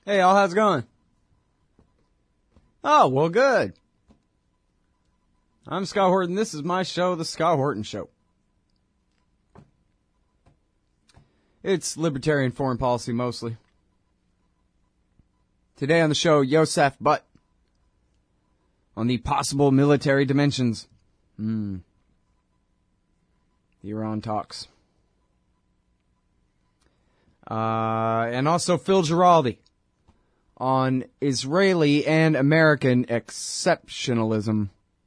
Hey, all, how's it going? Oh, well, good. I'm Scott Horton. This is my show, The Scott Horton Show. It's libertarian foreign policy, mostly. Today on the show, Yosef Butt on the possible military dimensions. The Iran talks. And also Phil Giraldi on Israeli and American exceptionalism.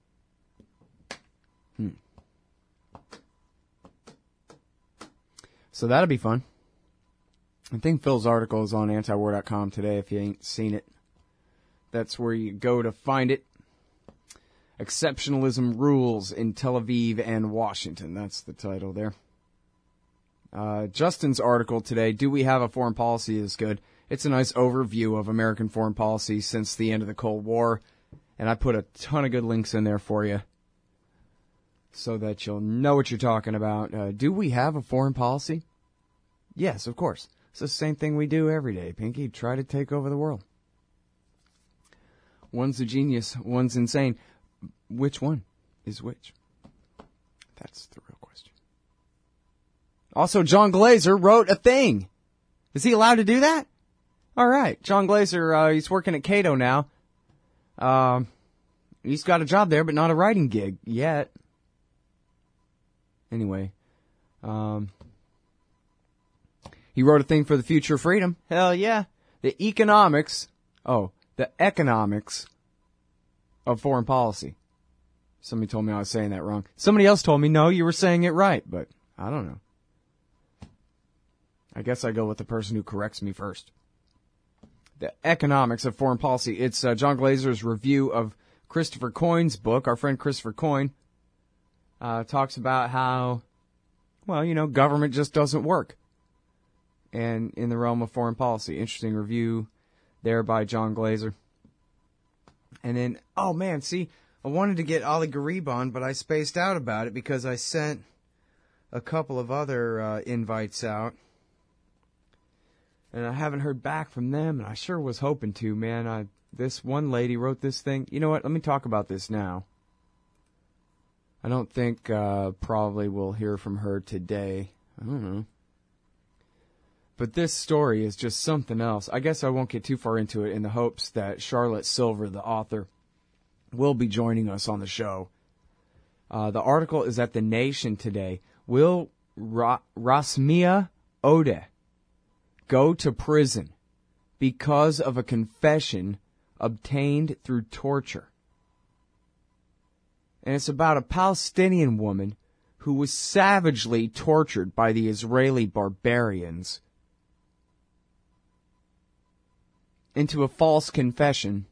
So that'll be fun. I think Phil's article is on antiwar.com today if you ain't seen it. That's where you go to find it. Exceptionalism Rules in Tel Aviv and Washington. That's the title there. Justin's article today, Do We Have a Foreign Policy, is good. It's a nice overview of American foreign policy since the end of the Cold War. And I put a ton of good links in there for you so that you'll know what you're talking about. Do we have a foreign policy? Yes, of course. It's the same thing we do every day, Pinky. Try to take over the world. One's a genius, one's insane. Which one is which? That's the real question. Also, John Glazer wrote a thing. Is he allowed to do that? All right. John Glazer, he's working at Cato now. He's got a job there, but not a writing gig yet. Anyway, he wrote a thing for the Future of Freedom. Hell yeah. The economics of foreign policy. Somebody told me I was saying that wrong. Somebody else told me, no, you were saying it right, but I don't know. I guess I go with the person who corrects me first. The economics of foreign policy. It's John Glazer's review of Christopher Coyne's book. Our friend Christopher Coyne talks about how, well, you know, government just doesn't work. And in the realm of foreign policy. Interesting review there by John Glazer. And then, oh man, see, I wanted to get Ali Gharib on, but I spaced out about it because I sent a couple of other invites out. And I haven't heard back from them, and I sure was hoping to, man. This one lady wrote this thing. You know what? Let me talk about this now. I don't think probably we'll hear from her today. I don't know. But this story is just something else. I guess I won't get too far into it in the hopes that Charlotte Silver, the author, will be joining us on the show. The article is at The Nation today. Will Rasmea Odeh go to prison because of a confession obtained through torture? And it's about a Palestinian woman who was savagely tortured by the Israeli barbarians into a false confession.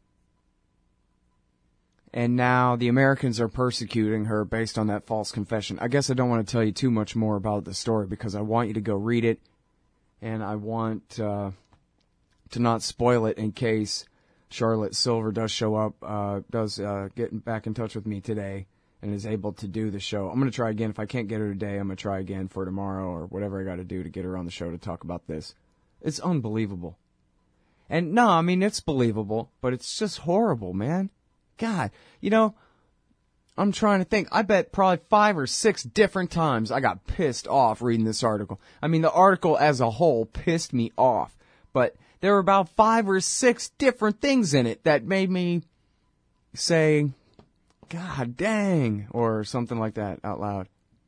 And now the Americans are persecuting her based on that false confession. I guess I don't want to tell you too much more about the story because I want you to go read it. And I want to not spoil it in case Charlotte Silver does show up, get back in touch with me today and is able to do the show. I'm going to try again. If I can't get her today, I'm going to try again for tomorrow or whatever I got to do to get her on the show to talk about this. It's unbelievable. And no, I mean, it's believable, but it's just horrible, man. God, you know, I'm trying to think. I bet probably 5 or 6 different times I got pissed off reading this article. I mean, the article as a whole pissed me off, but there were about 5 or 6 different things in it that made me say, God dang, or something like that out loud.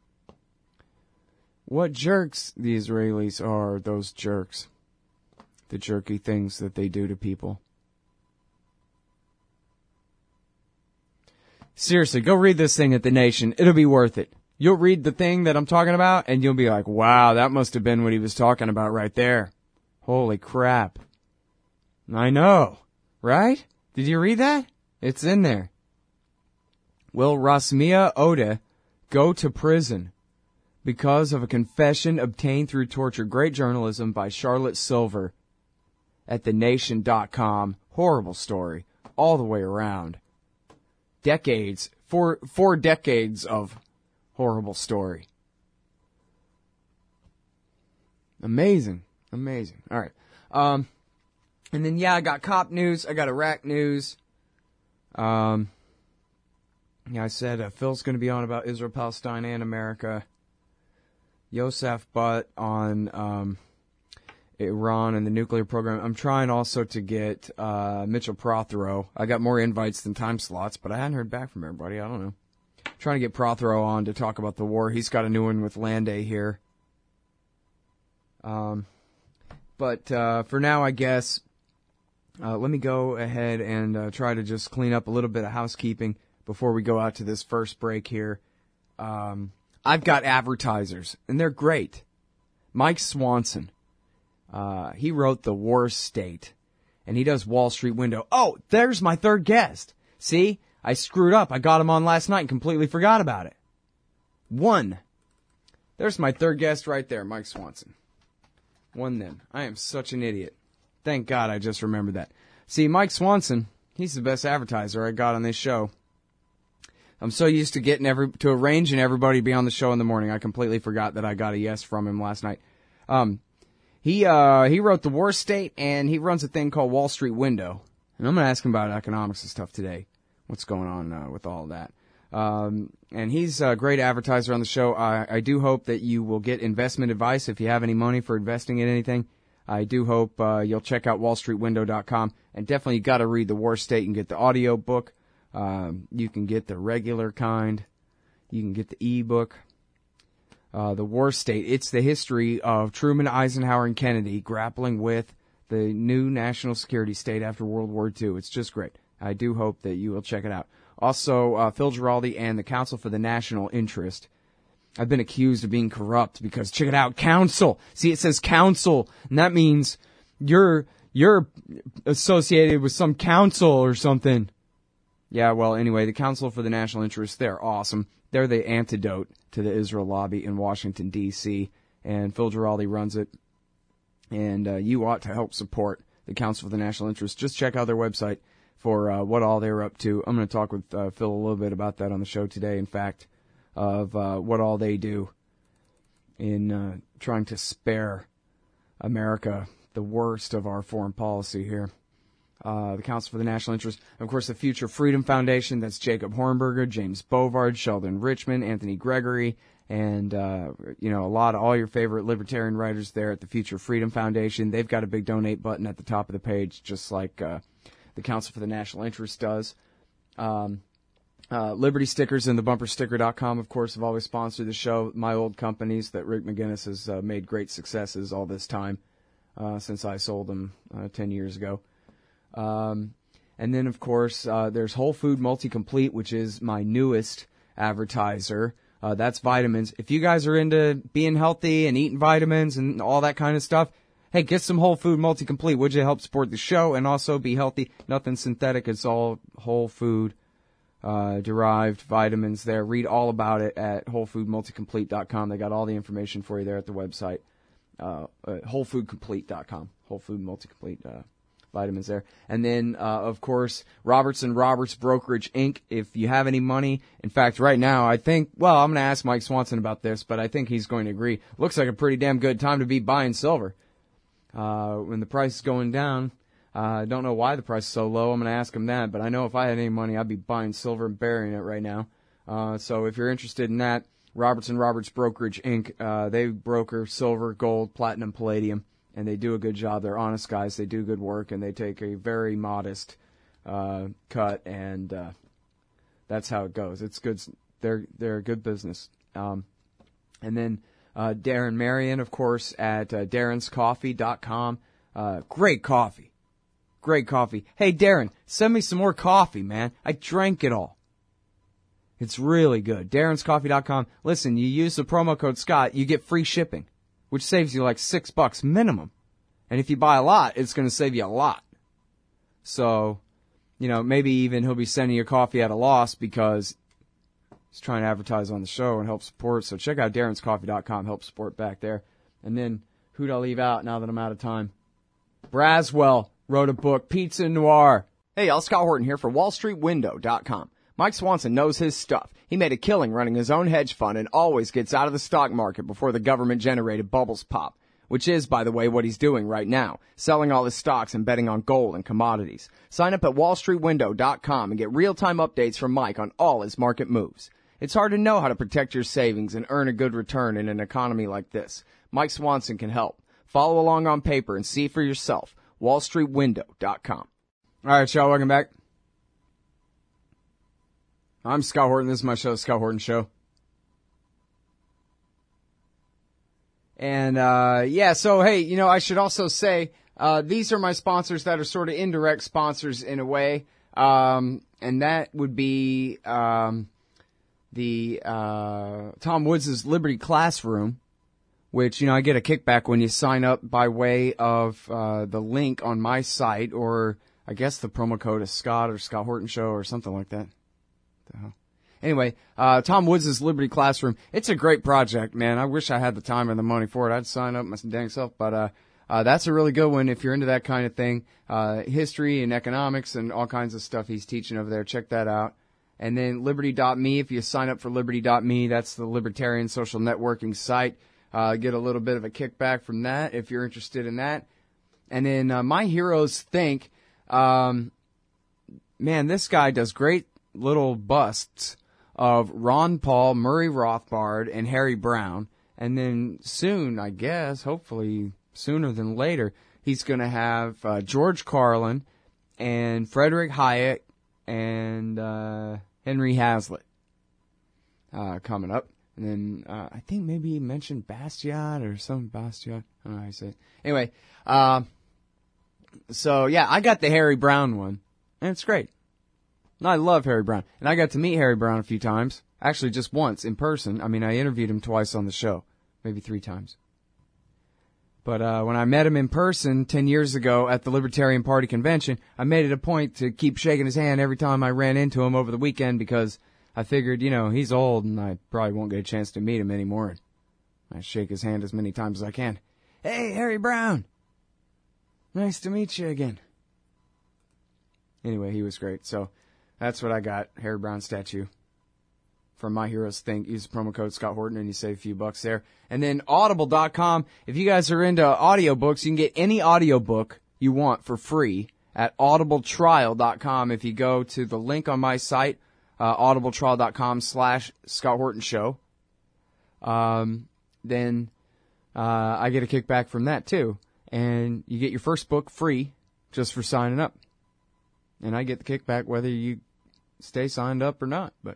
What jerks the Israelis are, those jerks. The jerky things that they do to people. Seriously, go read this thing at The Nation. It'll be worth it. You'll read the thing that I'm talking about, and you'll be like, wow, that must have been what he was talking about right there. Holy crap. I know, right? Did you read that? It's in there. Will Rasmea Odeh go to prison because of a confession obtained through torture? Great journalism by Charlotte Silver at thenation.com. Horrible story all the way around. Decades, four decades of horrible story. Amazing. All right. And then, I got cop news. I got Iraq news. I said Phil's going to be on about Israel, Palestine, and America. Yosef Butt on Iran and the nuclear program. I'm trying also to get Mitchell Prothero. I got more invites than time slots, but I hadn't heard back from everybody. I don't know. Trying to get Prothero on to talk about the war. He's got a new one with Landay here. But for now, I guess, let me go ahead and try to just clean up a little bit of housekeeping before we go out to this first break here. I've got advertisers, and they're great. Mike Swanson. He wrote The War State, and he does Wall Street Window. Oh, there's my third guest. See? I screwed up. I got him on last night and completely forgot about it. One. There's my third guest right there, Mike Swanson. One then. I am such an idiot. Thank God I just remembered that. See, Mike Swanson, he's the best advertiser I got on this show. I'm so used to getting to arranging everybody to be on the show in the morning. I completely forgot that I got a yes from him last night. He wrote The War State, and he runs a thing called Wall Street Window. And I'm going to ask him about economics and stuff today. What's going on with all of that. And he's a great advertiser on the show. I do hope that you will get investment advice if you have any money for investing in anything. I do hope you'll check out wallstreetwindow.com. And definitely you got to read The War State and get the audio book. You can get the regular kind. You can get the e-book. The War State, it's the history of Truman, Eisenhower, and Kennedy grappling with the new national security state after World War II. It's just great. I do hope that you will check it out. Also, Phil Giraldi and the Council for the National Interest. I've been accused of being corrupt because, check it out, council. See, it says council, and that means you're associated with some council or something. Yeah, well, anyway, the Council for the National Interest, they're awesome. They're the antidote to the Israel lobby in Washington, D.C., and Phil Giraldi runs it. And you ought to help support the Council for the National Interest. Just check out their website for what all they're up to. I'm going to talk with Phil a little bit about that on the show today, in fact, of what all they do in trying to spare America the worst of our foreign policy here. The Council for the National Interest. Of course, the Future Freedom Foundation, that's Jacob Hornberger, James Bovard, Sheldon Richman, Anthony Gregory, and, all your favorite libertarian writers there at the Future Freedom Foundation. They've got a big donate button at the top of the page, just like the Council for the National Interest does. Liberty Stickers and thebumpersticker.com, of course, have always sponsored the show. My old companies that Rick McGinnis has made great successes all this time since I sold them 10 years ago. And then, of course, there's Whole Food Multi-Complete, which is my newest advertiser. That's vitamins. If you guys are into being healthy and eating vitamins and all that kind of stuff, hey, get some Whole Food Multi-Complete. Would you help support the show and also be healthy? Nothing synthetic. It's all whole food derived vitamins there. Read all about it at WholeFoodMulticomplete.com. They got all the information for you there at the website. WholeFoodComplete.com. Whole Food Multi-Complete vitamins there. And then, of course, Roberts & Roberts Brokerage, Inc. If you have any money, in fact, right now, I think, well, I'm going to ask Mike Swanson about this, but I think he's going to agree. Looks like a pretty damn good time to be buying silver. When the price is going down, I don't know why the price is so low. I'm going to ask him that, but I know if I had any money, I'd be buying silver and burying it right now. So if you're interested in that, Roberts & Roberts Brokerage, Inc., they broker silver, gold, platinum, palladium, and they do a good job. They're honest guys. They do good work, and they take a very modest cut, and that's how it goes. It's good. They're a good business. And then Darren Marion, of course, at darrenscoffee.com. Great coffee. Great coffee. Hey, Darren, send me some more coffee, man. I drank it all. It's really good. darrenscoffee.com. Listen, you use the promo code Scott, you get free shipping, which saves you like $6 minimum. And if you buy a lot, it's going to save you a lot. So, maybe even he'll be sending you coffee at a loss because he's trying to advertise on the show and help support. So check out darrenscoffee.com, help support back there. And then, who'd I leave out now that I'm out of time? Braswell wrote a book, Pizza Noir. Hey, y'all, Scott Horton here for WallStreetWindow.com. Mike Swanson knows his stuff. He made a killing running his own hedge fund and always gets out of the stock market before the government-generated bubbles pop. which is, by the way, what he's doing right now, selling all his stocks and betting on gold and commodities. Sign up at wallstreetwindow.com and get real-time updates from Mike on all his market moves. It's hard to know how to protect your savings and earn a good return in an economy like this. Mike Swanson can help. Follow along on paper and see for yourself. wallstreetwindow.com. All right, y'all, welcome back. I'm Scott Horton. This is my show, The Scott Horton Show. And, so, hey, I should also say, these are my sponsors that are sort of indirect sponsors in a way. And that would be, Tom Woods' Liberty Classroom, which, I get a kickback when you sign up by way of, the link on my site, or I guess the promo code is Scott or Scott Horton Show or something like that. Anyway, Tom Woods' Liberty Classroom. It's a great project, man. I wish I had the time and the money for it. I'd sign up my dang self, but that's a really good one if you're into that kind of thing. History and economics and all kinds of stuff he's teaching over there. Check that out. And then Liberty.me, if you sign up for Liberty.me, that's the libertarian social networking site. Get a little bit of a kickback from that if you're interested in that. And then My Heroes Think. Man, this guy does great little busts of Ron Paul, Murray Rothbard, and Harry Brown. And then soon, I guess, hopefully sooner than later, he's going to have George Carlin and Frederick Hayek and Henry Hazlitt coming up. And then I think maybe he mentioned Bastiat or some Bastiat. I don't know how you say it. Anyway, so yeah, I got the Harry Brown one, and it's great. I love Harry Brown. And I got to meet Harry Brown a few times. Actually, just once in person. I mean, I interviewed him twice on the show. Maybe 3 times. But when I met him in person 10 years ago at the Libertarian Party convention, I made it a point to keep shaking his hand every time I ran into him over the weekend because I figured, he's old and I probably won't get a chance to meet him anymore. I shake his hand as many times as I can. Hey, Harry Brown! Nice to meet you again. Anyway, he was great. So that's what I got, Harry Brown statue. From My Heroes Think. Use the promo code Scott Horton and you save a few bucks there. And then Audible.com. If you guys are into audiobooks, you can get any audiobook you want for free at audibletrial.com. If you go to the link on my site, audibletrial.com/Scott Horton Show, then I get a kickback from that too. And you get your first book free just for signing up. And I get the kickback whether you stay signed up or not, but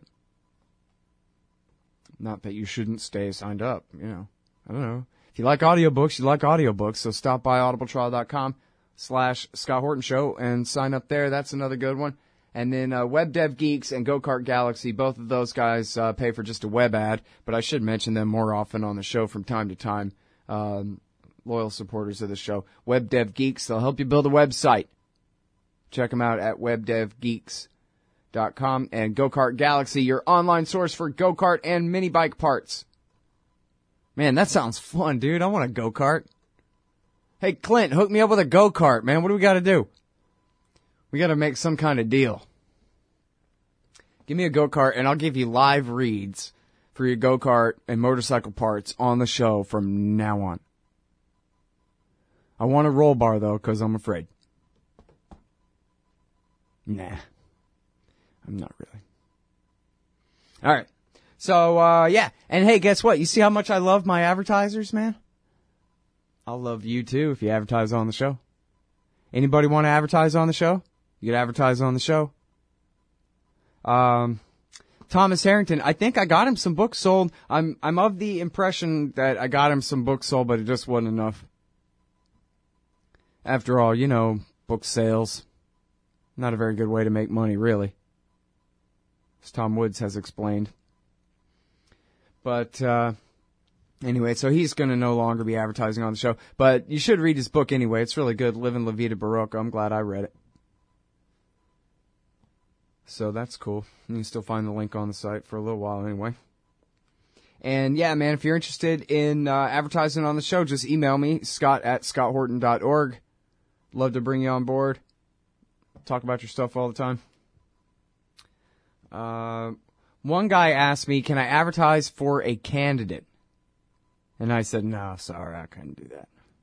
not that you shouldn't stay signed up, I don't know. If you like audiobooks, you like audiobooks, so stop by audibletrial.com/Scott Horton Show and sign up there. That's another good one. And then Web Dev Geeks and Go-Kart Galaxy, both of those guys pay for just a web ad, but I should mention them more often on the show from time to time. Loyal supporters of the show. Web Dev Geeks, they'll help you build a website. Check them out at webdevgeeks.com. And Go-Kart Galaxy, your online source for go-kart and mini bike parts. Man, that sounds fun, dude. I want a go-kart. Hey, Clint, hook me up with a go-kart, man. What do we got to do? We got to make some kind of deal. Give me a go-kart, and I'll give you live reads for your go-kart and motorcycle parts on the show from now on. I want a roll bar, though, because I'm afraid. Nah. I'm not really. All right. So, yeah. And hey, guess what? You see how much I love my advertisers, man? I'll love you, too, if you advertise on the show. Anybody want to advertise on the show? You could advertise on the show. Thomas Harrington, I think I got him some books sold. I'm of the impression that I got him some books sold, but it just wasn't enough. After all, book sales. Not a very good way to make money, really. As Tom Woods has explained. But, anyway, so he's going to no longer be advertising on the show. But you should read his book anyway. It's really good, Living La Vida Barocca. I'm glad I read it. So that's cool. You can still find the link on the site for a little while anyway. And yeah, man, if you're interested in advertising on the show, just email me, scott@scotthorton.org. Love to bring you on board. Talk about your stuff all the time. One guy asked me, can I advertise for a candidate? And I said, no, sorry, I couldn't do that.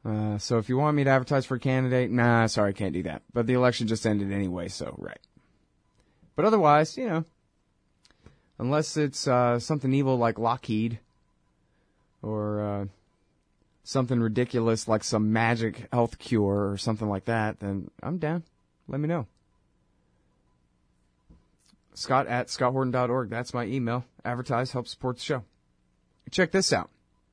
So if you want me to advertise for a candidate, nah, sorry, I can't do that. But the election just ended anyway, so right. But otherwise, unless it's something evil like Lockheed or something ridiculous like some magic health cure or something like that, then I'm down. Let me know. Scott@scotthorton.org. That's my email. Advertise, help support the show. Check this out.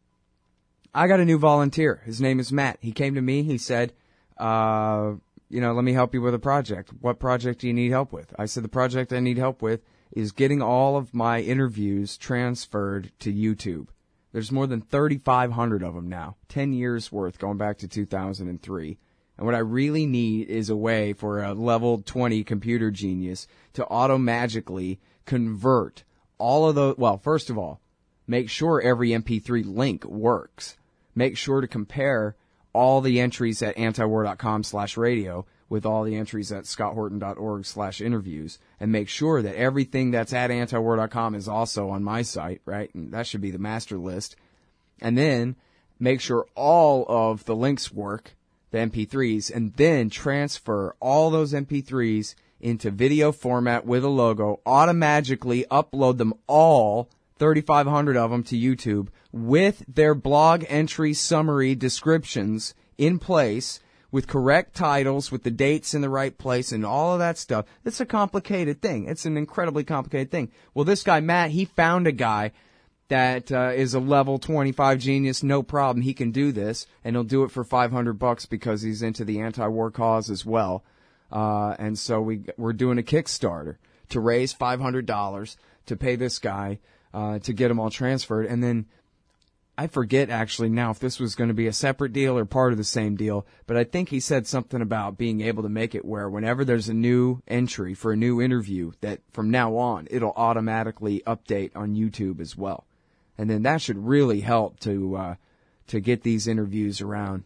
I got a new volunteer. His name is Matt. He came to me. He said, let me help you with a project. What project do you need help with? I said, the project I need help with is getting all of my interviews transferred to YouTube. There's more than 3,500 of them now. 10 years worth going back to 2003. And what I really need is a way for a level 20 computer genius to auto-magically convert all of those. Well, first of all, make sure every MP3 link works. Make sure to compare all the entries at antiwar.com/radio with all the entries at scotthorton.org/interviews, and make sure that everything that's at antiwar.com is also on my site, right? And that should be the master list. And then make sure all of the links work, the MP3s, and then transfer all those MP3s into video format with a logo, automatically upload them all, 3,500 of them, to YouTube with their blog entry summary descriptions in place, with correct titles, with the dates in the right place, and all of that stuff. It's a complicated thing. It's an incredibly complicated thing. Well, this guy, Matt, he found a guy that is a level 25 genius, no problem. He can do this, and he'll do it for $500 because he's into the anti-war cause as well. And so we're doing a Kickstarter to raise $500 to pay this guy to get them all transferred. And then I forget actually now if this was going to be a separate deal or part of the same deal, but I think he said something about being able to make it where whenever there's a new entry for a new interview, that from now on it'll automatically update on YouTube as well. And then that should really help to get these interviews around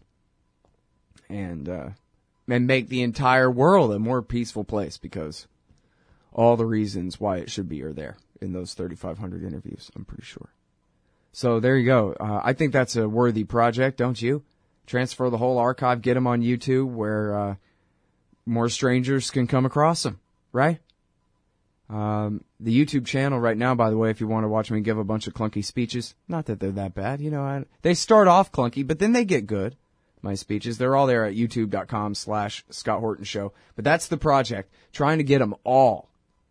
and make the entire world a more peaceful place, because all the reasons why it should be are there in those 3,500 interviews, I'm pretty sure. So there you go. I think that's a worthy project, don't you? Transfer the whole archive, get them on YouTube where more strangers can come across them, right? The YouTube channel right now, by the way, if you want to watch me give a bunch of clunky speeches, not that they're that bad, they start off clunky, but then they get good. My speeches, they're all there at youtube.com/Scott Horton Show. But that's the project, trying to get them all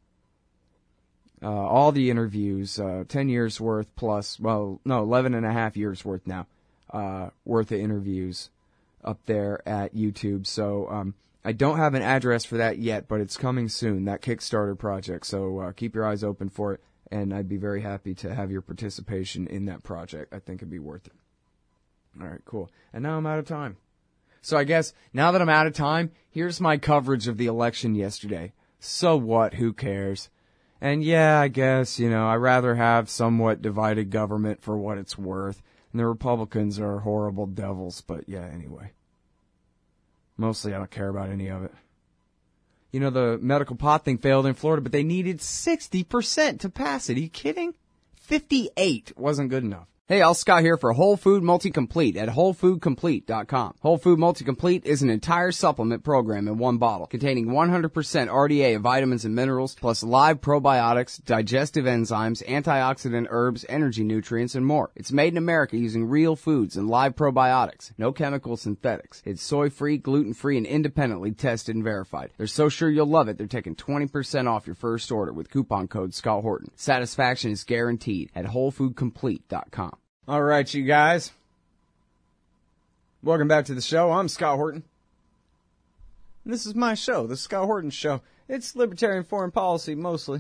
the interviews, 10 years worth plus, 11 and a half years worth now, worth of interviews up there at YouTube. So, I don't have an address for that yet, but it's coming soon, that Kickstarter project. So, keep your eyes open for it, and I'd be very happy to have your participation in that project. I think it'd be worth it. All right, cool. And now I'm out of time. So I guess now that I'm out of time, here's my coverage of the election yesterday. So what? Who cares? And yeah, I guess, I'd rather have somewhat divided government for what it's worth. And the Republicans are horrible devils, but yeah, anyway. Mostly I don't care about any of it. The medical pot thing failed in Florida, but they needed 60% to pass it. Are you kidding? 58 wasn't good enough. Hey, Al Scott here for Whole Food Multi-Complete at WholeFoodComplete.com. Whole Food Multi-Complete is an entire supplement program in one bottle containing 100% RDA of vitamins and minerals, plus live probiotics, digestive enzymes, antioxidant herbs, energy nutrients, and more. It's made in America using real foods and live probiotics. No chemical synthetics. It's soy-free, gluten-free, and independently tested and verified. They're so sure you'll love it, they're taking 20% off your first order with coupon code Scott Horton. Satisfaction is guaranteed at WholeFoodComplete.com. All right, you guys. Welcome back to the show. I'm Scott Horton. And this is my show, the Scott Horton Show. It's libertarian foreign policy, mostly.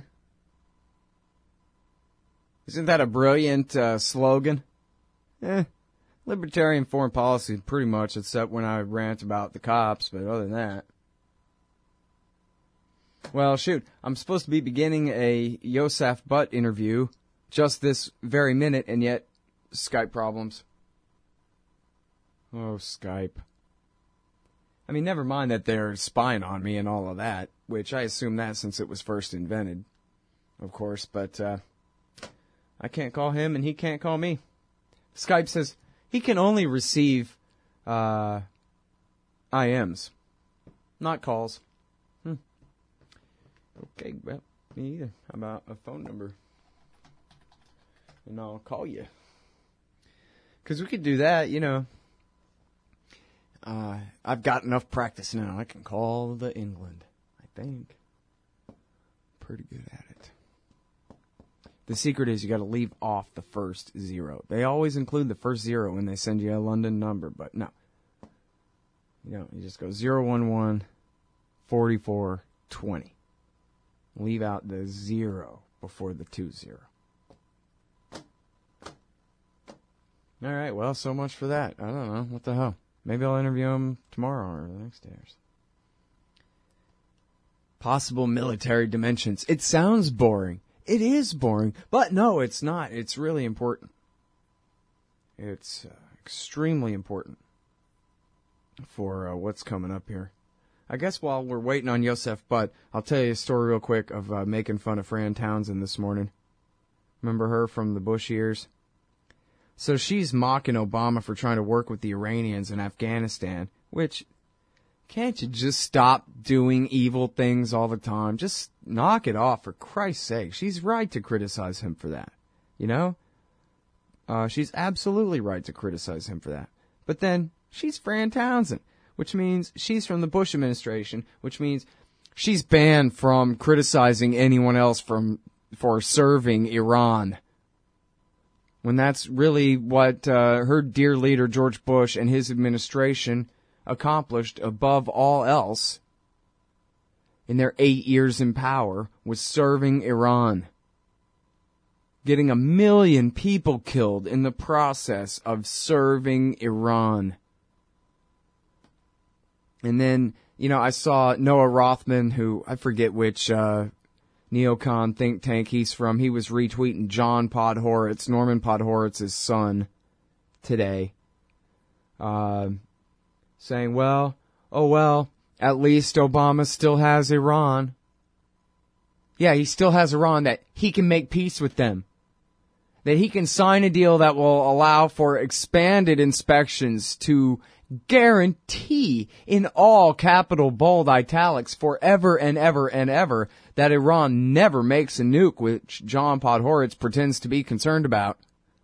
Isn't that a brilliant slogan? Libertarian foreign policy, pretty much, except when I rant about the cops, but other than that. Well, shoot, I'm supposed to be beginning a Yosef Butt interview just this very minute, and yet Skype problems. Oh, Skype. I mean, never mind that they're spying on me and all of that, which I assume that since it was first invented, of course, but I can't call him and he can't call me. Skype says he can only receive IMs. Not calls. Okay, well, me either. How about a phone number? And I'll call you. Because we could do that, you know. I've got enough practice now. I can call the England, I think. Pretty good at it. The secret is you got to leave off the first 0. They always include the first 0 when they send you a London number, but no. You know, you just go 011 44 20. Leave out the 0 before the 20. All right, well, so much for that. I don't know. What the hell? Maybe I'll interview him tomorrow or the next day or something. Possible military dimensions. It sounds boring. It is boring. But no, it's not. It's really important. It's extremely important for what's coming up here. I guess while we're waiting on Yosef Butt, I'll tell you a story real quick of making fun of Fran Townsend this morning. Remember her from the Bush years? So she's mocking Obama for trying to work with the Iranians in Afghanistan, which, can't you just stop doing evil things all the time? Just knock it off, for Christ's sake. She's right to criticize him for that, you know? She's absolutely right to criticize him for that. But then, she's Fran Townsend, which means she's from the Bush administration, which means she's banned from criticizing anyone else for serving Iran. When that's really what her dear leader, George Bush, and his administration accomplished above all else in their 8 years in power, was serving Iran. Getting 1 million people killed in the process of serving Iran. And then, you know, I saw Noah Rothman, who, I forget which neocon think tank he's from. He was retweeting John Podhoretz, Norman Podhoretz's son, today. Saying, well, at least Obama still has Iran. Yeah, he still has Iran, that he can make peace with them. That he can sign a deal that will allow for expanded inspections to guarantee in all capital bold italics forever and ever and ever that Iran never makes a nuke, which John Podhoretz pretends to be concerned about.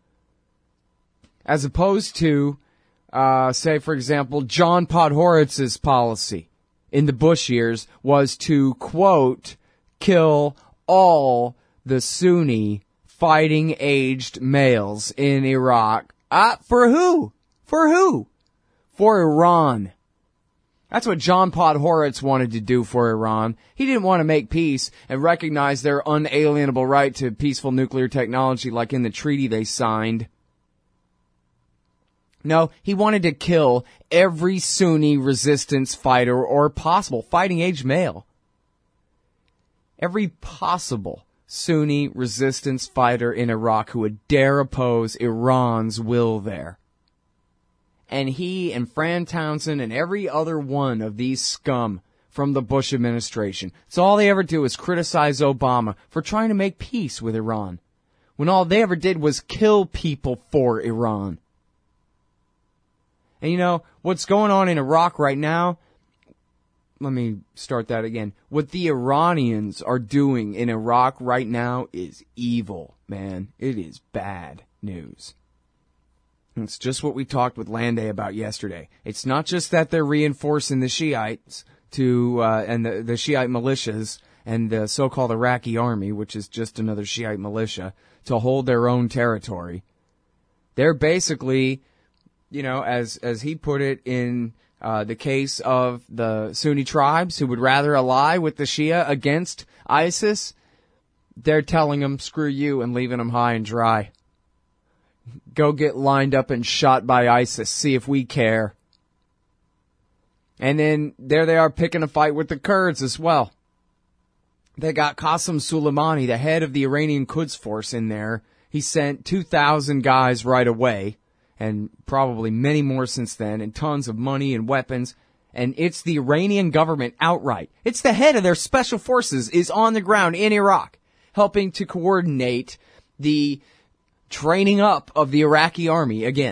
As opposed to, say, for example, John Podhoretz's policy in the Bush years was to, quote, kill all the Sunni fighting-aged males in Iraq. For who? For who? For Iran. That's what John Podhoretz wanted to do for Iran. He didn't want to make peace and recognize their unalienable right to peaceful nuclear technology like in the treaty they signed. No, he wanted to kill every Sunni resistance fighter or possible fighting-age male. Every possible Sunni resistance fighter in Iraq who would dare oppose Iran's will there. And he and Fran Townsend and every other one of these scum from the Bush administration, so all they ever do is criticize Obama for trying to make peace with Iran, when all they ever did was kill people for Iran. And you know, what's going on in Iraq right now, let me start that again. What the Iranians are doing in Iraq right now is evil, man. It is bad news. It's just what we talked with Landay about yesterday. It's not just that they're reinforcing the Shiites to and the Shiite militias and the so-called Iraqi army, which is just another Shiite militia, to hold their own territory. They're basically, you know, as he put it in the case of the Sunni tribes who would rather ally with the Shia against ISIS, they're telling them, screw you, and leaving them high and dry. Go get lined up and shot by ISIS. See if we care. And then there they are picking a fight with the Kurds as well. They got Qasem Soleimani, the head of the Iranian Quds Force, in there. He sent 2,000 guys right away, and probably many more since then, and tons of money and weapons. And it's the Iranian government outright. It's the head of their special forces is on the ground in Iraq, helping to coordinate the training up of the Iraqi army again,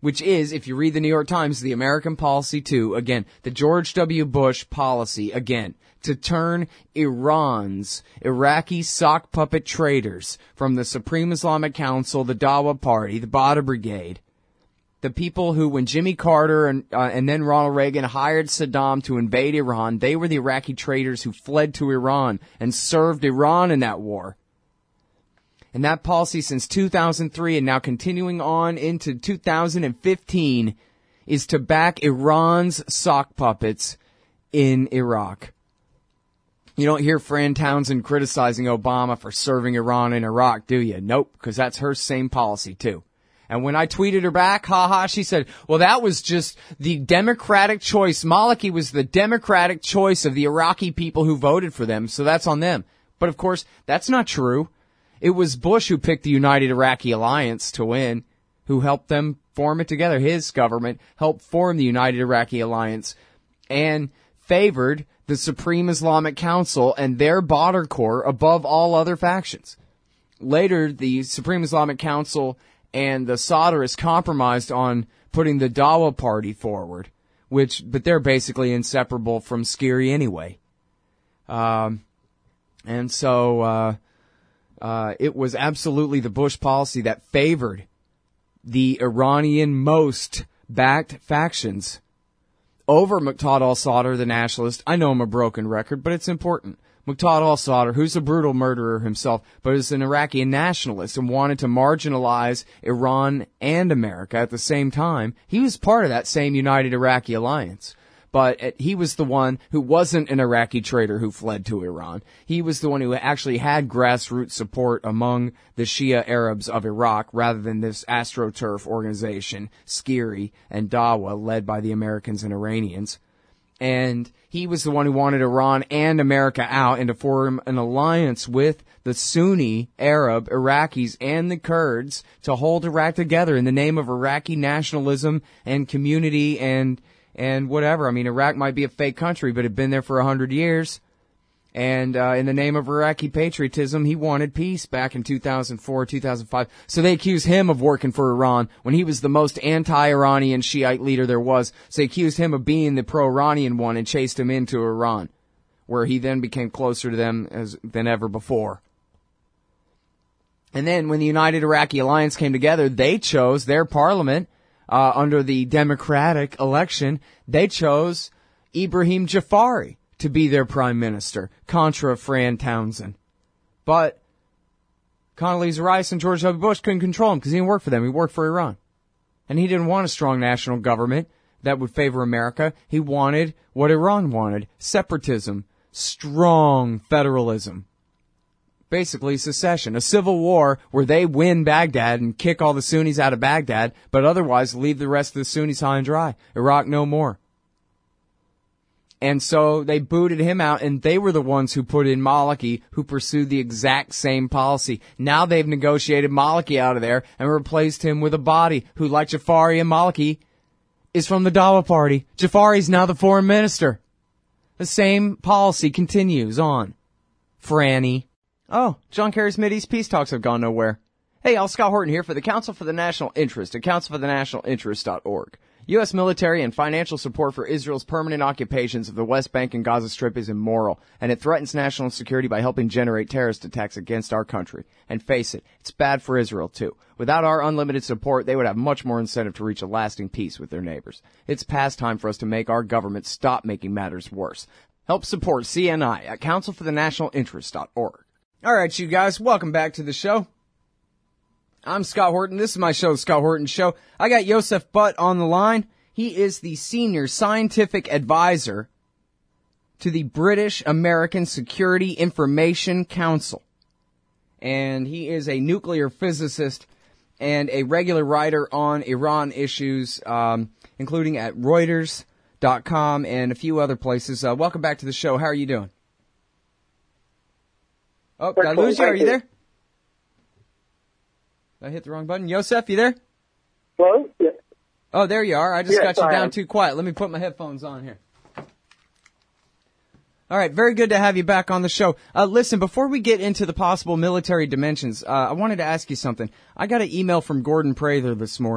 which is, if you read the New York Times, the American policy too, again, the George W. Bush policy, again, to turn Iran's Iraqi sock puppet traitors from the Supreme Islamic Council, the Dawa Party, the Badr Brigade, the people who, when Jimmy Carter and then Ronald Reagan hired Saddam to invade Iran, they were the Iraqi traitors who fled to Iran and served Iran in that war. And that policy since 2003 and now continuing on into 2015 is to back Iran's sock puppets in Iraq. You don't hear Fran Townsend criticizing Obama for serving Iran in Iraq, do you? Nope, because that's her same policy too. And when I tweeted her back, she said, well, that was just the democratic choice. Maliki was the democratic choice of the Iraqi people who voted for them, so that's on them. But of course, that's not true. It was Bush who picked the United Iraqi Alliance to win, who helped them form it together. His government helped form the United Iraqi Alliance and favored the Supreme Islamic Council and their Badr Corps above all other factions. Later, the Supreme Islamic Council and the Sadrists compromised on putting the Dawa Party forward, but they're basically inseparable from Skiri anyway. It was absolutely the Bush policy that favored the Iranian most backed factions over Muqtada al-Sadr, the nationalist. I know I'm a broken record, but it's important. Muqtada al-Sadr, who's a brutal murderer himself, but is an Iraqi nationalist and wanted to marginalize Iran and America at the same time. He was part of that same United Iraqi Alliance. But he was the one who wasn't an Iraqi traitor who fled to Iran. He was the one who actually had grassroots support among the Shia Arabs of Iraq rather than this AstroTurf organization, Skiri and Dawa, led by the Americans and Iranians. And he was the one who wanted Iran and America out and to form an alliance with the Sunni Arab Iraqis and the Kurds to hold Iraq together in the name of Iraqi nationalism and community and whatever. I mean, Iraq might be a fake country, but it had been there for 100 years. And in the name of Iraqi patriotism, he wanted peace back in 2004, 2005. So they accused him of working for Iran when he was the most anti-Iranian Shiite leader there was. So they accused him of being the pro-Iranian one and chased him into Iran, where he then became closer to them than ever before. And then when the United Iraqi Alliance came together, they chose their parliament. Under the Democratic election, they chose Ibrahim Jafari to be their prime minister, contra Fran Townsend. But Condoleezza Rice and George W. Bush couldn't control him because he didn't work for them. He worked for Iran. And he didn't want a strong national government that would favor America. He wanted what Iran wanted, separatism, strong federalism. Basically secession, a civil war where they win Baghdad and kick all the Sunnis out of Baghdad, but otherwise leave the rest of the Sunnis high and dry. Iraq no more. And so they booted him out, and they were the ones who put in Maliki, who pursued the exact same policy. Now they've negotiated Maliki out of there and replaced him with a body who, like Jafari and Maliki, is from the Dawa Party. Jafari's now the foreign minister. The same policy continues on. Franny. Oh, John Kerry's Mideast peace talks have gone nowhere. Hey, y'all, Scott Horton here for the Council for the National Interest at councilforthenationalinterest.org. U.S. military and financial support for Israel's permanent occupations of the West Bank and Gaza Strip is immoral, and it threatens national security by helping generate terrorist attacks against our country. And face it, it's bad for Israel, too. Without our unlimited support, they would have much more incentive to reach a lasting peace with their neighbors. It's past time for us to make our government stop making matters worse. Help support CNI at councilforthenationalinterest.org. All right, you guys, welcome back to the show. I'm Scott Horton. This is my show, The Scott Horton Show. I got Yosef Butt on the line. He is the senior scientific advisor to the British American Security Information Council. And he is a nuclear physicist and a regular writer on Iran issues, including at Reuters.com and a few other places. Welcome back to the show. How are you doing? Oh, did I lose you? Are you there? Did I hit the wrong button? Yosef, you there? Hello? Yeah. Oh, there you are. I just got you down too quiet. Let me put my headphones on here. All right, very good to have you back on the show. Listen, before we get into the possible military dimensions, I wanted to ask you something. I got an email from Gordon Prather this morning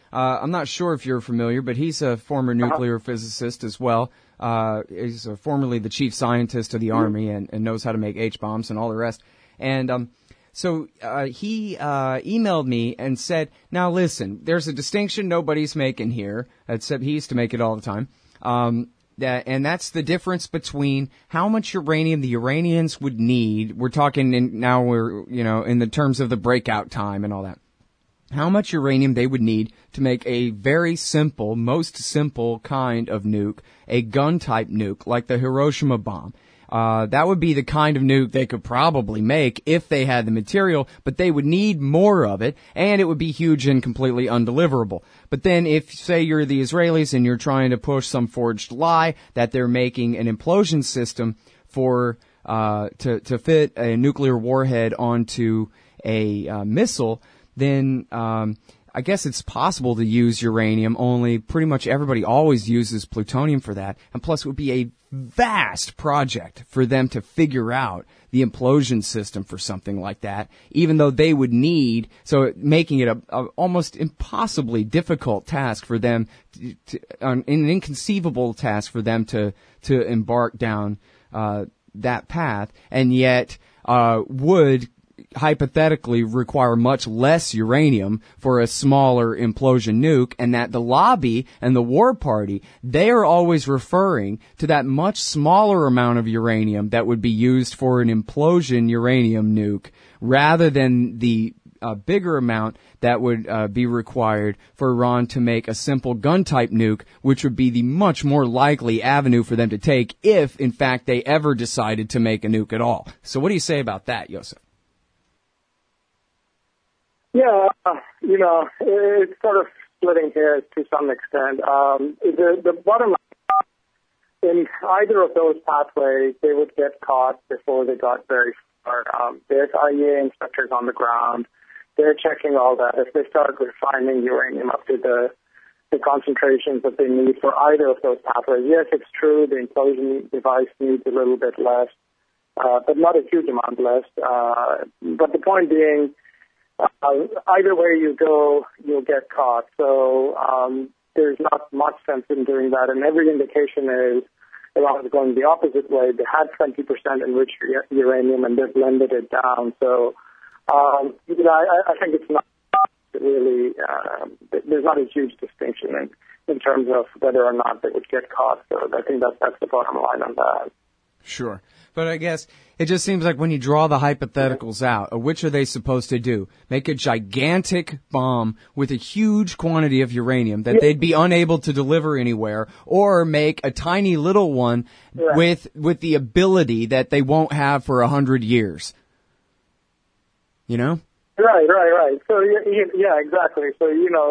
I'm not sure if you're familiar, but he's a former nuclear physicist as well. He's formerly the chief scientist of the Army and knows how to make H-bombs and all the rest. And so he emailed me and said, now listen, there's a distinction nobody's making here, except he used to make it all the time. And that's the difference between how much uranium the Iranians would need. We're talking now we're, in the terms of the breakout time and all that. How much uranium they would need to make a very simple, most simple kind of nuke, a gun-type nuke, like the Hiroshima bomb. That would be the kind of nuke they could probably make if they had the material, but they would need more of it, and it would be huge and completely undeliverable. But then if, say, you're the Israelis and you're trying to push some forged lie that they're making an implosion system for, to fit a nuclear warhead onto a missile, then I guess it's possible to use uranium, only pretty much everybody always uses plutonium for that. And plus it would be a vast project for them to figure out the implosion system for something like that, even though they would need, so making it a almost impossibly difficult task for them, an inconceivable task for them to embark down that path, and yet would hypothetically require much less uranium for a smaller implosion nuke, and that the lobby and the war party, they are always referring to that much smaller amount of uranium that would be used for an implosion uranium nuke rather than the bigger amount that would be required for Iran to make a simple gun-type nuke, which would be the much more likely avenue for them to take if, in fact, they ever decided to make a nuke at all. So what do you say about that, Yosef? Yeah, it's sort of splitting hairs to some extent. The bottom line, in either of those pathways, they would get caught before they got very far. There's IAEA inspectors on the ground. They're checking all that. If they start refining uranium up to the concentrations that they need for either of those pathways, yes, it's true, the implosion device needs a little bit less, but not a huge amount less. But the point being, either way you go, you'll get caught. So there's not much sense in doing that. And every indication is Iran is going the opposite way. They had 20% enriched uranium and they've blended it down. So, I think it's not really, there's not a huge distinction in terms of whether or not they would get caught. So I think that's the bottom line on that. Sure. But I guess it just seems like when you draw the hypotheticals out, which are they supposed to do? Make a gigantic bomb with a huge quantity of uranium that they'd be unable to deliver anywhere, or make a tiny little one with the ability that they won't have for 100 years. You know? Right. So, yeah, exactly. So,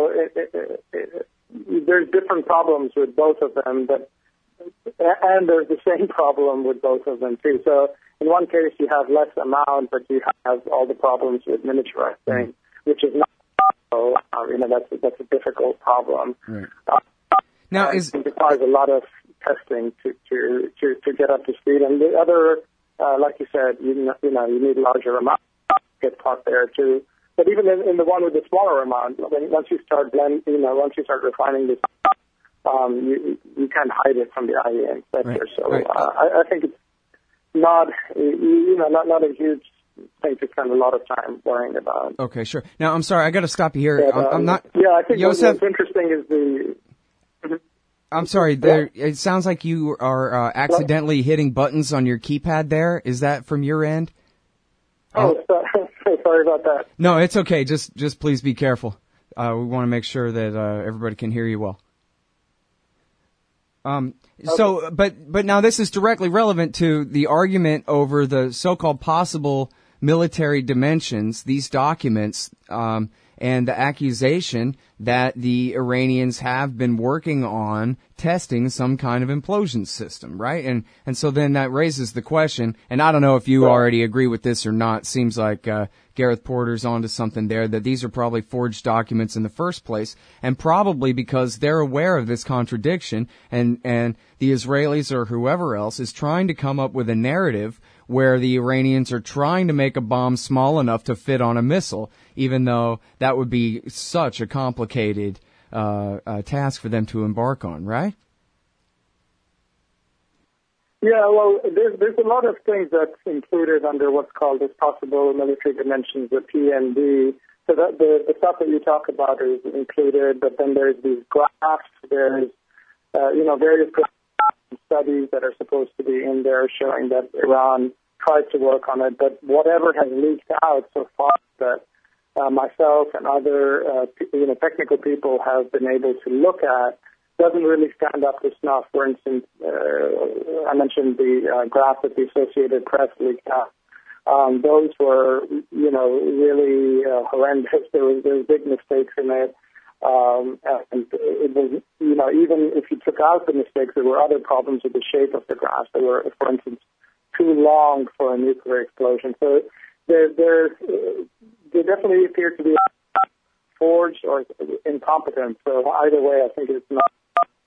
there's different problems with both of them, and there's the same problem with both of them, too. So in one case, you have less amount, but you have all the problems with miniaturizing, which is not, that's a difficult problem. Right. Now, it requires a lot of testing to get up to speed. And the other, like you said, you need larger amounts to get caught there, too. But even in the one with the smaller amount, once you start refining this, you can't hide it from the IAEA inspector. Right. So I think it's not a huge thing to spend a lot of time worrying about. Okay, sure. Now, I'm sorry, I got to stop you here. But, I'm not. Yeah, I think Yosef, what's interesting is the. I'm sorry. It sounds like you are accidentally hitting buttons on your keypad. There, is that from your end? Oh, sorry about that. No, it's okay. Just please be careful. We want to make sure that everybody can hear you well. Okay. So, but now this is directly relevant to the argument over the so-called possible military dimensions, these documents, and the accusation that the Iranians have been working on testing some kind of implosion system, right? And so then that raises the question, and I don't know if you already agree with this or not. Seems like Gareth Porter's onto something there, that these are probably forged documents in the first place, and probably because they're aware of this contradiction, and the Israelis or whoever else is trying to come up with a narrative where the Iranians are trying to make a bomb small enough to fit on a missile, even though that would be such a complicated task for them to embark on, right? Yeah, well, there's a lot of things that's included under what's called as possible military dimensions, the PMD. So that the stuff that you talk about is included, but then there's these graphs, there's various studies that are supposed to be in there showing that Iran tried to work on it, but whatever has leaked out so far that myself and other technical people have been able to look at doesn't really stand up to snuff. For instance, I mentioned the graph that the Associated Press leaked out. Those were, really horrendous. There was big mistakes in it. And it was, even if you took out the mistakes, there were other problems with the shape of the graphs. They were, for instance, too long for a nuclear explosion. So they definitely appear to be forged or incompetent. So either way, I think it's not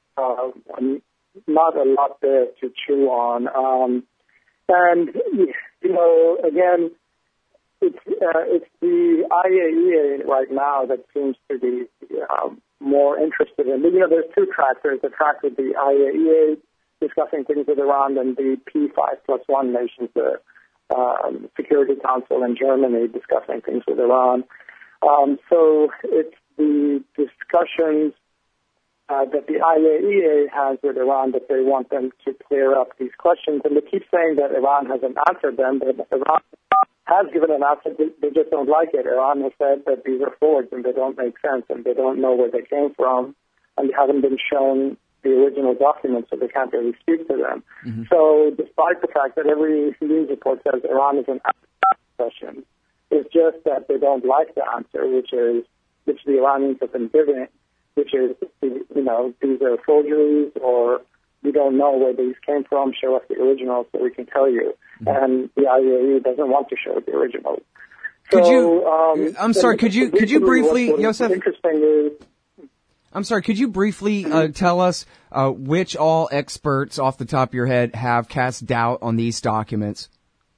a lot there to chew on. And again, it's the IAEA right now that seems to be more interested in. There's two tracks. There's the track with the IAEA discussing things with Iran, and the P5+1 nations, the Security Council in Germany, discussing things with Iran. So it's the discussions that the IAEA has with Iran that they want them to clear up these questions. And they keep saying that Iran hasn't answered them, but Iran has given an answer. They just don't like it. Iran has said that these are forged and they don't make sense and they don't know where they came from and they haven't been shown the original documents, so they can't really speak to them. Mm-hmm. So despite the fact that every news report says Iran is an question, it's just that they don't like the answer, which the Iranians have been giving, which is, these are forgeries, or we don't know where these came from, show us the originals so we can tell you. Mm-hmm. And the IAEA doesn't want to show the originals. Could you briefly, Yosef? Interesting is, I'm sorry, could you briefly tell us which all experts off the top of your head have cast doubt on these documents?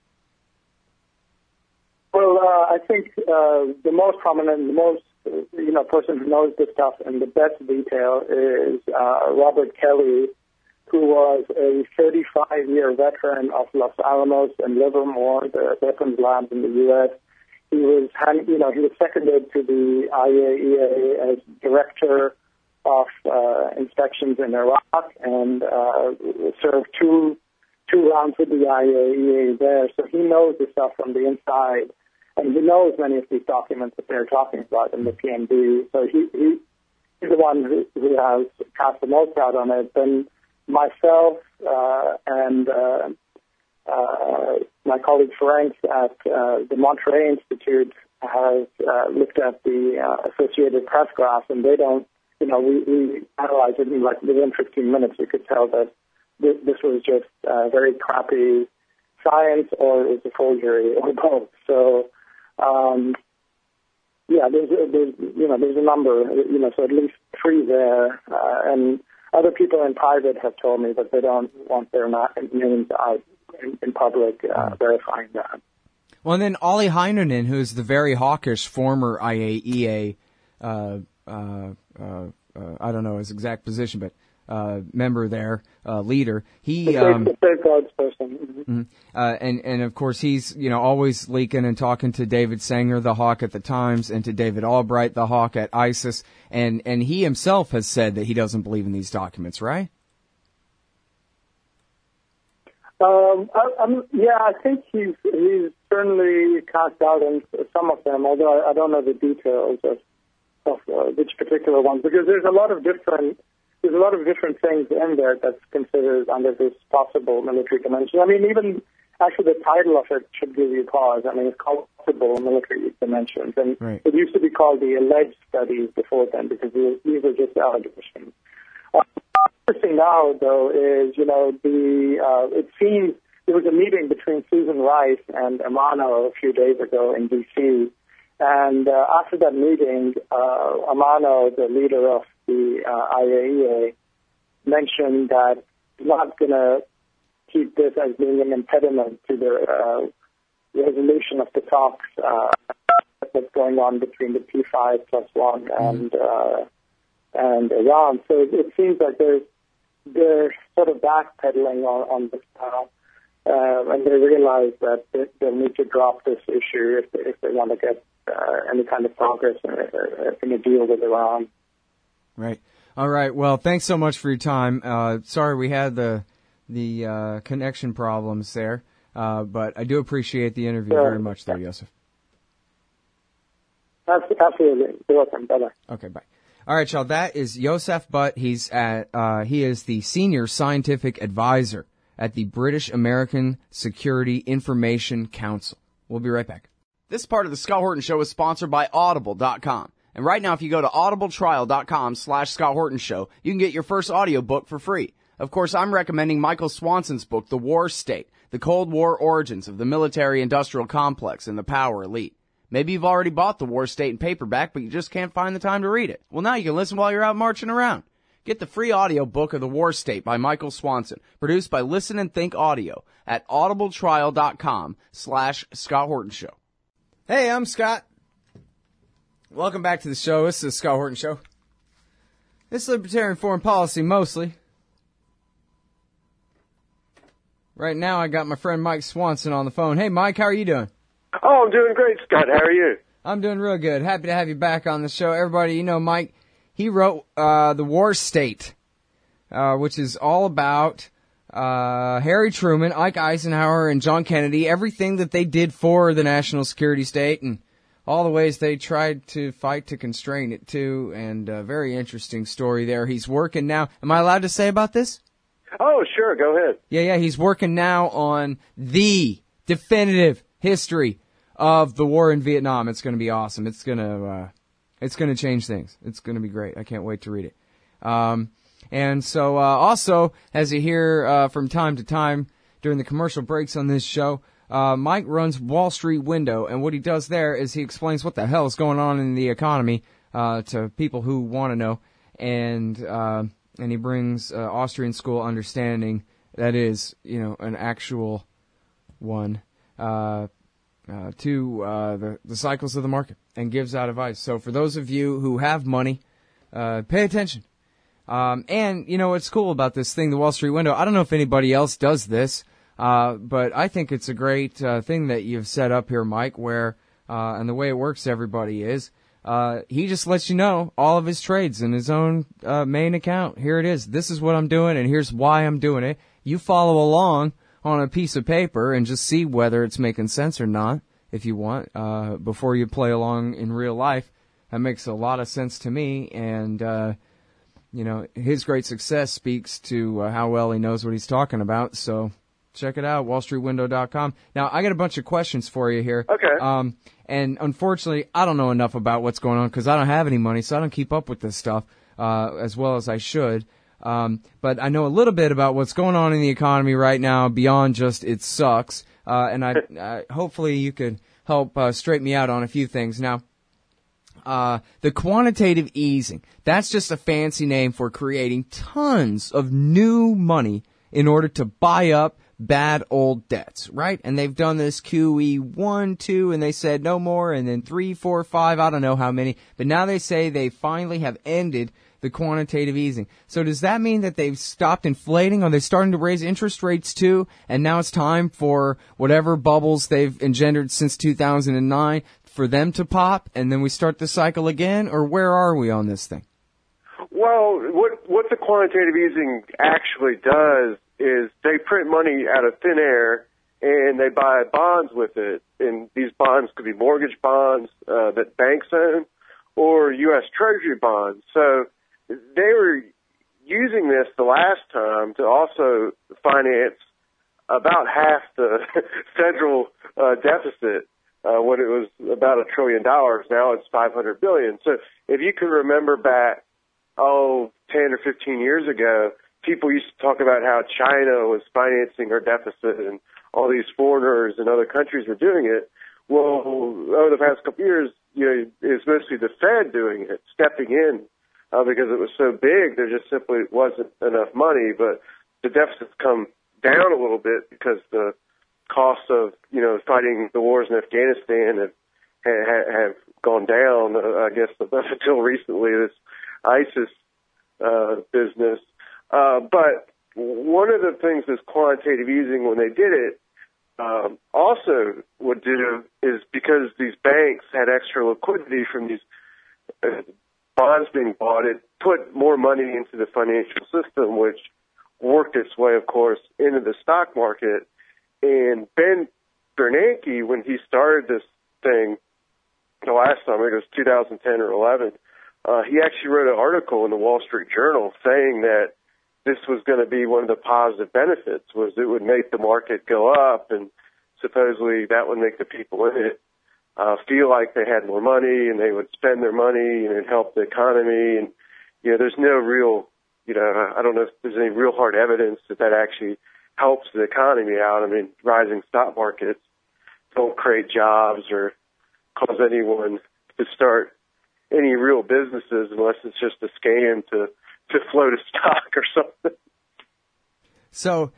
Well, I think the most prominent, the most person who knows this stuff in the best detail is Robert Kelly, who was a 35-year veteran of Los Alamos and Livermore, the weapons labs in the U.S. He was seconded to the IAEA as director of inspections in Iraq and served two rounds with the IAEA there. So he knows the stuff from the inside, and he knows many of these documents that they're talking about in the PMD. So he's the one who has cast the most doubt on it. Then myself and my colleague Ferenc at the Monterey Institute has looked at the Associated Press graphs, and they don't, we analyzed it in within 15 minutes. We could tell that this was just very crappy science, or it was a forgery, or both. So, there's a number, so at least three there, and other people in private have told me that they don't want their names out in public verifying that. Well, and then Olli Heinonen, who's the very hawkish former IAEA, I don't know his exact position, but member there, leader. He the safeguards person. Mm-hmm. And of course he's always leaking and talking to David Sanger, the hawk at the Times, and to David Albright, the hawk at ISIS, and he himself has said that he doesn't believe in these documents, right? I think he's certainly cast doubt on some of them, although I don't know the details of which particular ones, because there's a lot of different things in there that's considered under this possible military dimension. I mean, even actually the title of it should give you pause. I mean, it's called possible military dimensions, and right. It used to be called the alleged studies before then, because these are just allegations. Interesting now, though, is it seems there was a meeting between Susan Rice and Amano a few days ago in D.C., and after that meeting, Amano, the leader of the IAEA, mentioned that he's not going to keep this as being an impediment to the resolution of the talks that's going on between the P5+1 and and Iran. So it seems like they're sort of backpedaling on this now, and they realize that they need to drop this issue if they want to get any kind of progress in a deal with Iran. Right. All right. Well, thanks so much for your time. Sorry we had the connection problems there, but I do appreciate the interview very much there, Yosef. Absolutely. You're welcome. Bye-bye. Okay, bye. All right, y'all. That is Yosef Butt. He is the senior scientific advisor at the British American Security Information Council. We'll be right back. This part of the Scott Horton Show is sponsored by Audible.com. And right now, if you go to audibletrial.com/Scott Horton Show, you can get your first audiobook for free. Of course, I'm recommending Michael Swanson's book, The War State, The Cold War Origins of the Military-Industrial Complex and the Power Elite. Maybe you've already bought The War State in paperback, but you just can't find the time to read it. Well, now you can listen while you're out marching around. Get the free audiobook of The War State by Michael Swanson, produced by Listen and Think Audio at audibletrial.com/Scott Horton Show. Hey, I'm Scott. Welcome back to the show. This is the Scott Horton Show. It's libertarian foreign policy, mostly. Right now, I got my friend Mike Swanson on the phone. Hey, Mike, how are you doing? Oh, I'm doing great, Scott. How are you? I'm doing real good. Happy to have you back on the show. Everybody, you know Mike, he wrote The War State, which is all about Harry Truman, Ike Eisenhower, and John Kennedy, everything that they did for the national security state, and all the ways they tried to fight to constrain it, too, and a very interesting story there. He's working now. Am I allowed to say about this? Oh, sure. Go ahead. Yeah, he's working now on the definitive history of the war in Vietnam. It's going to be awesome. It's going to change things. It's going to be great. I can't wait to read it. And so, also, as you hear, from time to time during the commercial breaks on this show, Mike runs Wall Street Window, and what he does there is he explains what the hell is going on in the economy, to people who want to know, and he brings, Austrian school understanding that is, an actual one, to the cycles of the market, and gives out advice. So for those of you who have money, pay attention. And what's cool about this thing, the Wall Street Window, I don't know if anybody else does this, but I think it's a great thing that you've set up here, Mike, where and the way it works, everybody is, he just lets you know all of his trades in his own main account. Here it is. This is what I'm doing, and here's why I'm doing it. You follow along on a piece of paper and just see whether it's making sense or not, if you want, before you play along in real life. That makes a lot of sense to me, and his great success speaks to how well he knows what he's talking about. So check it out, wallstreetwindow.com. Now, I got a bunch of questions for you here. Okay. And unfortunately, I don't know enough about what's going on because I don't have any money, so I don't keep up with this stuff as well as I should. But I know a little bit about what's going on in the economy right now beyond just it sucks. And I hopefully you could help straighten me out on a few things. Now, the quantitative easing, that's just a fancy name for creating tons of new money in order to buy up bad old debts, right? And they've done this QE 1, 2, and they said no more, and then 3, 4, 5, I don't know how many. But now they say they finally have ended the quantitative easing. So does that mean that they've stopped inflating? Are they starting to raise interest rates too? And now it's time for whatever bubbles they've engendered since 2009 for them to pop, and then we start the cycle again? Or where are we on this thing? Well, what the quantitative easing actually does is they print money out of thin air and they buy bonds with it. And these bonds could be mortgage bonds that banks own or U.S. Treasury bonds. So they were using this the last time to also finance about half the federal deficit when it was about $1 trillion. Now it's $500 billion. So if you can remember back, 10 or 15 years ago, people used to talk about how China was financing our deficit and all these foreigners and other countries were doing it. Well, over the past couple of years, it's mostly the Fed doing it, stepping in because it was so big, there just simply wasn't enough money. But the deficit's come down a little bit because the costs of, fighting the wars in Afghanistan have gone down, I guess, up until recently. This ISIS business. But one of the things this quantitative easing, when they did it, also would do is because these banks had extra liquidity from these bonds being bought, it put more money into the financial system, which worked its way, of course, into the stock market. And Ben Bernanke, when he started this thing the last time, I think it was 2010 or 11, he actually wrote an article in the Wall Street Journal saying that this was going to be one of the positive benefits, was it would make the market go up, and supposedly that would make the people in it feel like they had more money and they would spend their money and it helped the economy. And, there's no real, I don't know if there's any real hard evidence that that actually helps the economy out. I mean, rising stock markets don't create jobs or cause anyone to start any real businesses unless it's just a scam to float a stock or something. So,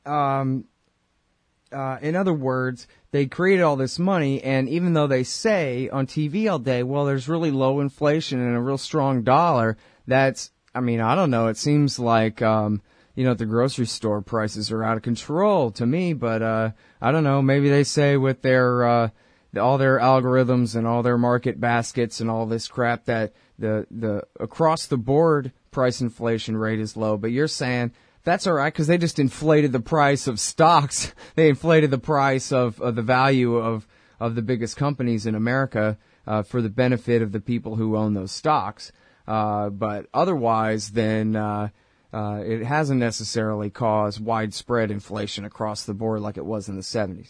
in other words, they created all this money, and even though they say on TV all day, well, there's really low inflation and a real strong dollar, that's, I don't know, it seems like, at the grocery store prices are out of control to me, but I don't know, maybe they say with their all their algorithms and all their market baskets and all this crap that the across the board price inflation rate is low, but you're saying that's all right because they just inflated the price of stocks. They inflated the price of the value of the biggest companies in America for the benefit of the people who own those stocks. But otherwise, then it hasn't necessarily caused widespread inflation across the board like it was in the 70s.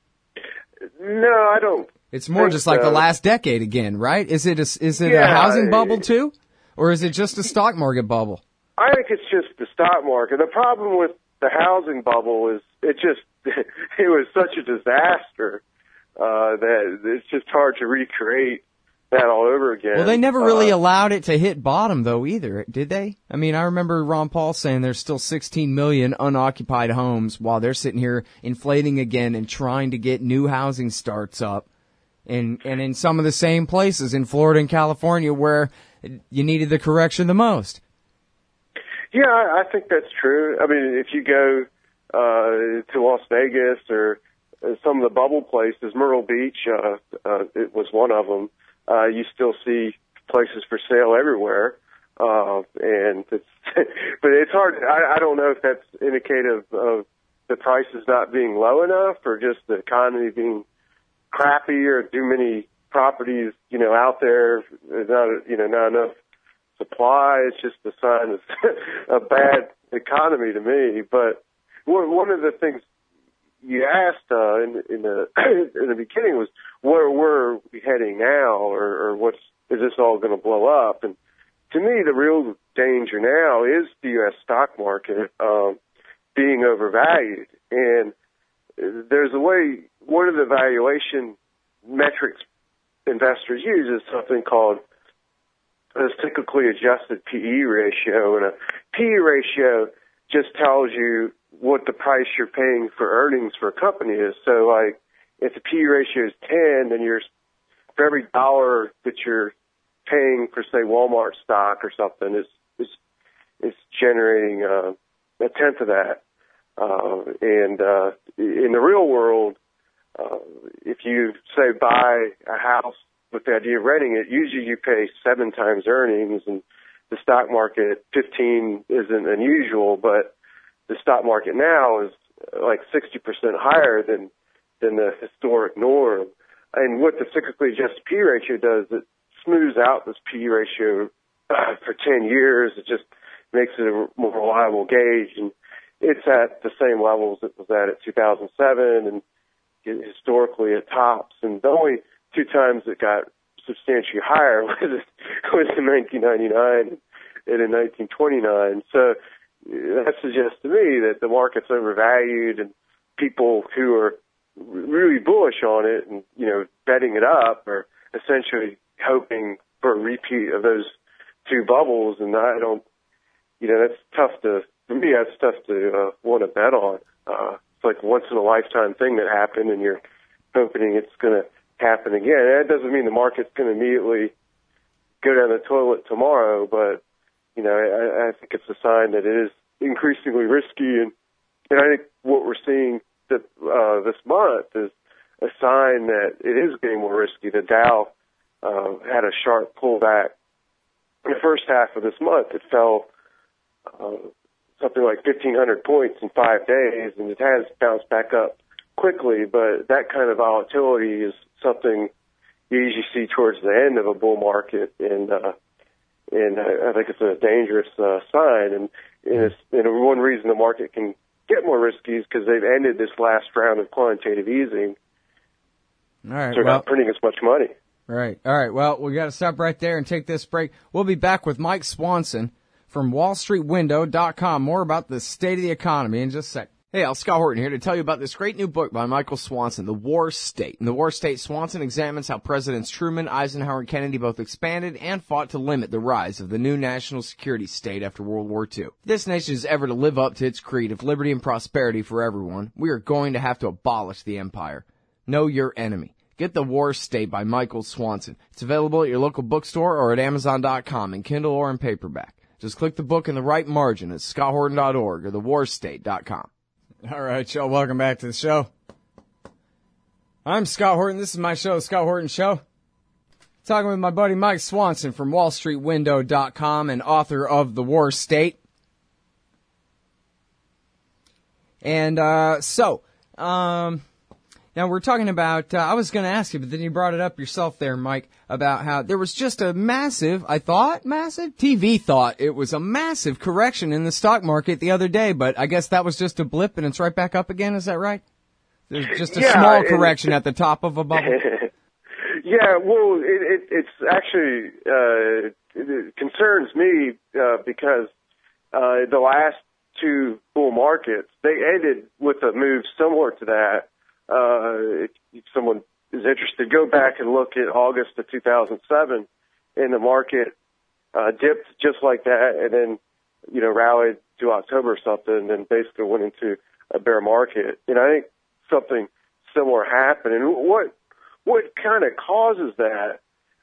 No, I don't. It's more just like the last decade again, right? Is it a housing bubble too, or is it just a stock market bubble? I think it's just the stock market. The problem with the housing bubble is it was such a disaster that it's just hard to recreate that all over again. Well, they never really allowed it to hit bottom, though, either, did they? I remember Ron Paul saying there's still 16 million unoccupied homes while they're sitting here inflating again and trying to get new housing starts up. And in some of the same places in Florida and California where you needed the correction the most. Yeah, I think that's true. If you go to Las Vegas or some of the bubble places, Myrtle Beach, it was one of them. You still see places for sale everywhere, and but it's hard. I don't know if that's indicative of the prices not being low enough, or just the economy being crappy, or too many properties, out there. Not enough supply. It's just a sign of a bad economy to me. But one of the things you asked in the beginning was where we're heading now, or is this all going to blow up? And to me, the real danger now is the U.S. stock market being overvalued. And there's a way. One of the valuation metrics investors use is something called a cyclically adjusted PE ratio, and a PE ratio just tells you what the price you're paying for earnings for a company is. So, like, if the PE ratio is 10, then for every dollar that you're paying for, say, Walmart stock or something, is generating a tenth of that. And in the real world, if you, say, buy a house with the idea of renting it, usually you pay 7 times earnings, and the stock market 15 isn't unusual, but the stock market now is like 60% higher than the historic norm. And what the cyclically adjusted P ratio does, it smooths out this P ratio for 10 years. It just makes it a more reliable gauge, and it's at the same levels it was at 2007, and historically it tops. And the only 2 times it got substantially higher was in 1999 and in 1929. So that suggests to me that the market's overvalued, and people who are really bullish on it and, betting it up are essentially hoping for a repeat of those 2 bubbles. And I don't, that's tough to want to bet on. It's like a once in a lifetime thing that happened, and you're hoping it's going to happen again. That doesn't mean the market's going to immediately go down the toilet tomorrow, but I think it's a sign that it is increasingly risky, and I think what we're seeing that this month is a sign that it is getting more risky. The Dow had a sharp pullback in the first half of this month. It fell something like 1,500 points in 5 days, and it has bounced back up quickly, but that kind of volatility is something you usually see towards the end of a bull market, and I think it's a dangerous sign, and one reason the market can get more risky is because they've ended this last round of quantitative easing. All right, so they're not printing as much money. Right. All right. Well, we got to stop right there and take this break. We'll be back with Mike Swanson from WallStreetWindow.com. More about the state of the economy in just a sec. Hey, Scott Horton here to tell you about this great new book by Michael Swanson, The War State. In The War State, Swanson examines how Presidents Truman, Eisenhower, and Kennedy both expanded and fought to limit the rise of the new national security state after World War II. If this nation is ever to live up to its creed of liberty and prosperity for everyone, we are going to have to abolish the empire. Know your enemy. Get The War State by Michael Swanson. It's available at your local bookstore or at Amazon.com in Kindle or in paperback. Just click the book in the right margin at scotthorton.org or thewarstate.com. All right, y'all, welcome back to the show. I'm Scott Horton. This is my show, The Scott Horton Show. Talking with my buddy Mike Swanson from WallStreetWindow.com and author of The War State. And now we're talking about, I was going to ask you, but then you brought it up yourself there, Mike, about how there was just a massive, TV thought it was a massive correction in the stock market the other day, but I guess that was just a blip and it's right back up again, is that right? There's just a small correction at the top of a bubble. Yeah, well, it's actually, it concerns me because the last two bull markets, they ended with a move similar to that. If someone is interested, go back and look at August of 2007, and the market dipped just like that, and then rallied to October or something, and then basically went into a bear market. And I think something similar happened. And what kind of causes that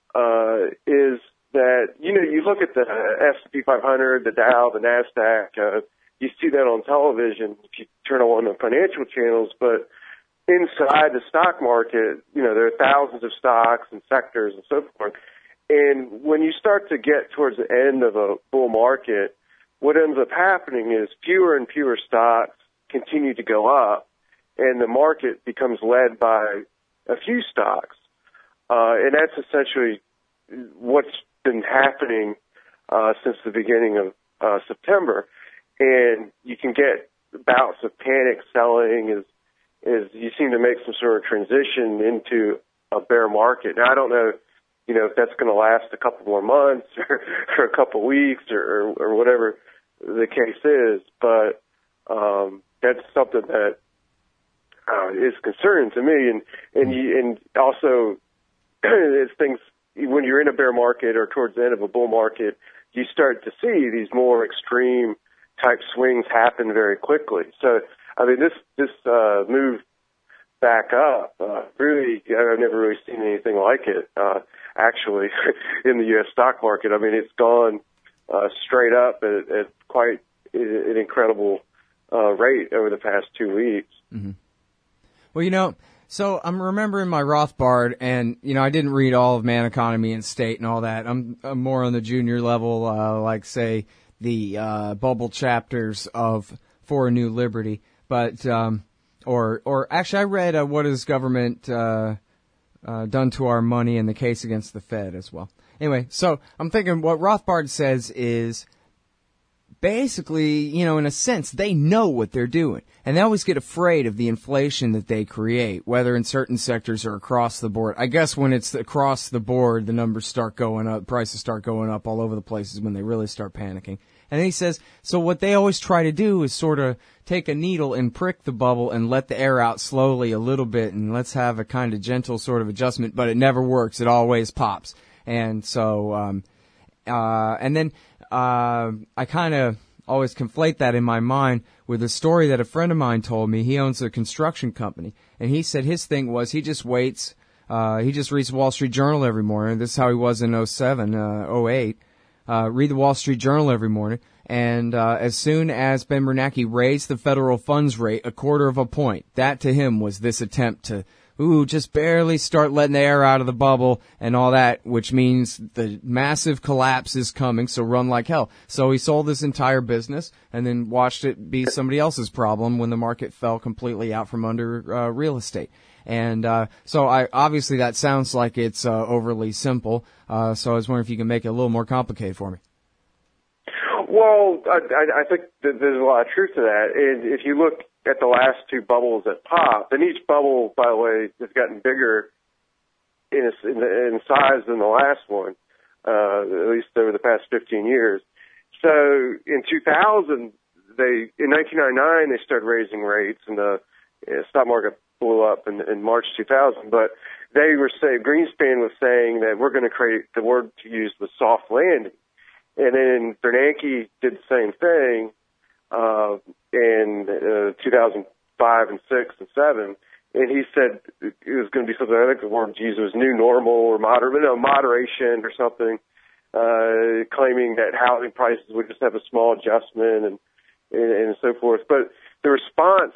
is that you look at the S&P 500, the Dow, the Nasdaq. You see that on television if you turn on the financial channels, but inside the stock market, there are thousands of stocks and sectors and so forth. And when you start to get towards the end of a bull market, what ends up happening is fewer and fewer stocks continue to go up, and the market becomes led by a few stocks. And that's essentially what's been happening since the beginning of September. And you can get bouts of panic selling as you seem to make some sort of transition into a bear market. Now, I don't know, if that's going to last a couple more months or a couple weeks or whatever the case is, but that's something that is concerning to me. And also, as things, when you're in a bear market or towards the end of a bull market, you start to see these more extreme type swings happen very quickly. So, I mean, this move back up, really, I've never really seen anything like it, actually, in the U.S. stock market. I mean, it's gone straight up at quite an incredible rate over the past 2 weeks. Mm-hmm. Well, so I'm remembering my Rothbard, and, I didn't read all of Man, Economy, and State and all that. I'm more on the junior level, like, say, the bubble chapters of For a New Liberty. But, or actually I read What Has Government Done to Our Money in the Case Against the Fed as well. Anyway, so I'm thinking what Rothbard says is basically, in a sense, they know what they're doing. And they always get afraid of the inflation that they create, whether in certain sectors or across the board. I guess when it's across the board, the numbers start going up, prices start going up all over the places when they really start panicking. And then he says, so what they always try to do is sort of take a needle and prick the bubble and let the air out slowly a little bit, and let's have a kind of gentle sort of adjustment, but it never works. It always pops. And so, and then I kind of always conflate that in my mind with a story that a friend of mine told me. He owns a construction company, and he said his thing was he just waits, he just reads Wall Street Journal every morning. This is how he was in 08. read the Wall Street Journal every morning, and as soon as Ben Bernanke raised the federal funds rate a quarter of a point, that to him was this attempt to just barely start letting the air out of the bubble and all that, which means the massive collapse is coming, so run like hell. So he sold his entire business and then watched it be somebody else's problem when the market fell completely out from under real estate. And so obviously that sounds like it's overly simple, so I was wondering if you can make it a little more complicated for me. Well, I think that there's a lot of truth to that. And if you look at the last two bubbles that popped, and each bubble, by the way, has gotten bigger in size than the last one, at least over the past 15 years. So in 2000, in 1999, they started raising rates, and the stock market blew up in March 2000. But they were saying, Greenspan was saying that we're going to create, the word to use was soft landing. And then Bernanke did the same thing in 2005 and 6 and 7, and he said it was going to be something, I think the word used was new normal or moderation or something, claiming that housing prices would just have a small adjustment and so forth. But the response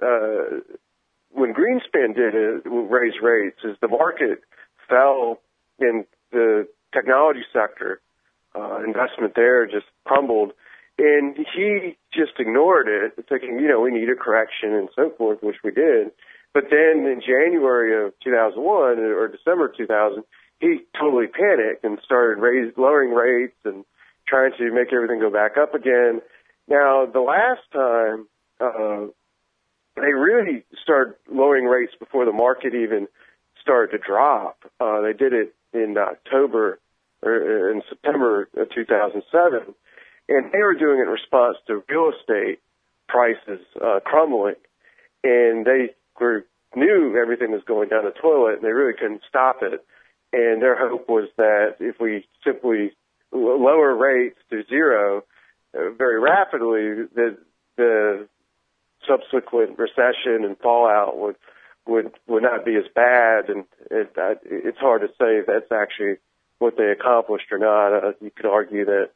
when Greenspan did it, raise rates, is the market fell in the technology sector. Investment there just crumbled, and he just ignored it, thinking, we need a correction and so forth, which we did. But then in January of 2001 or December 2000, he totally panicked and started lowering rates and trying to make everything go back up again. Now, the last time they really started lowering rates before the market even started to drop. They did it in in September of 2007, and they were doing it in response to real estate prices crumbling, and they knew everything was going down the toilet, and they really couldn't stop it. And their hope was that if we simply lower rates to zero very rapidly, that the subsequent recession and fallout would not be as bad. And it's hard to say if that's actually what they accomplished or not. You could argue that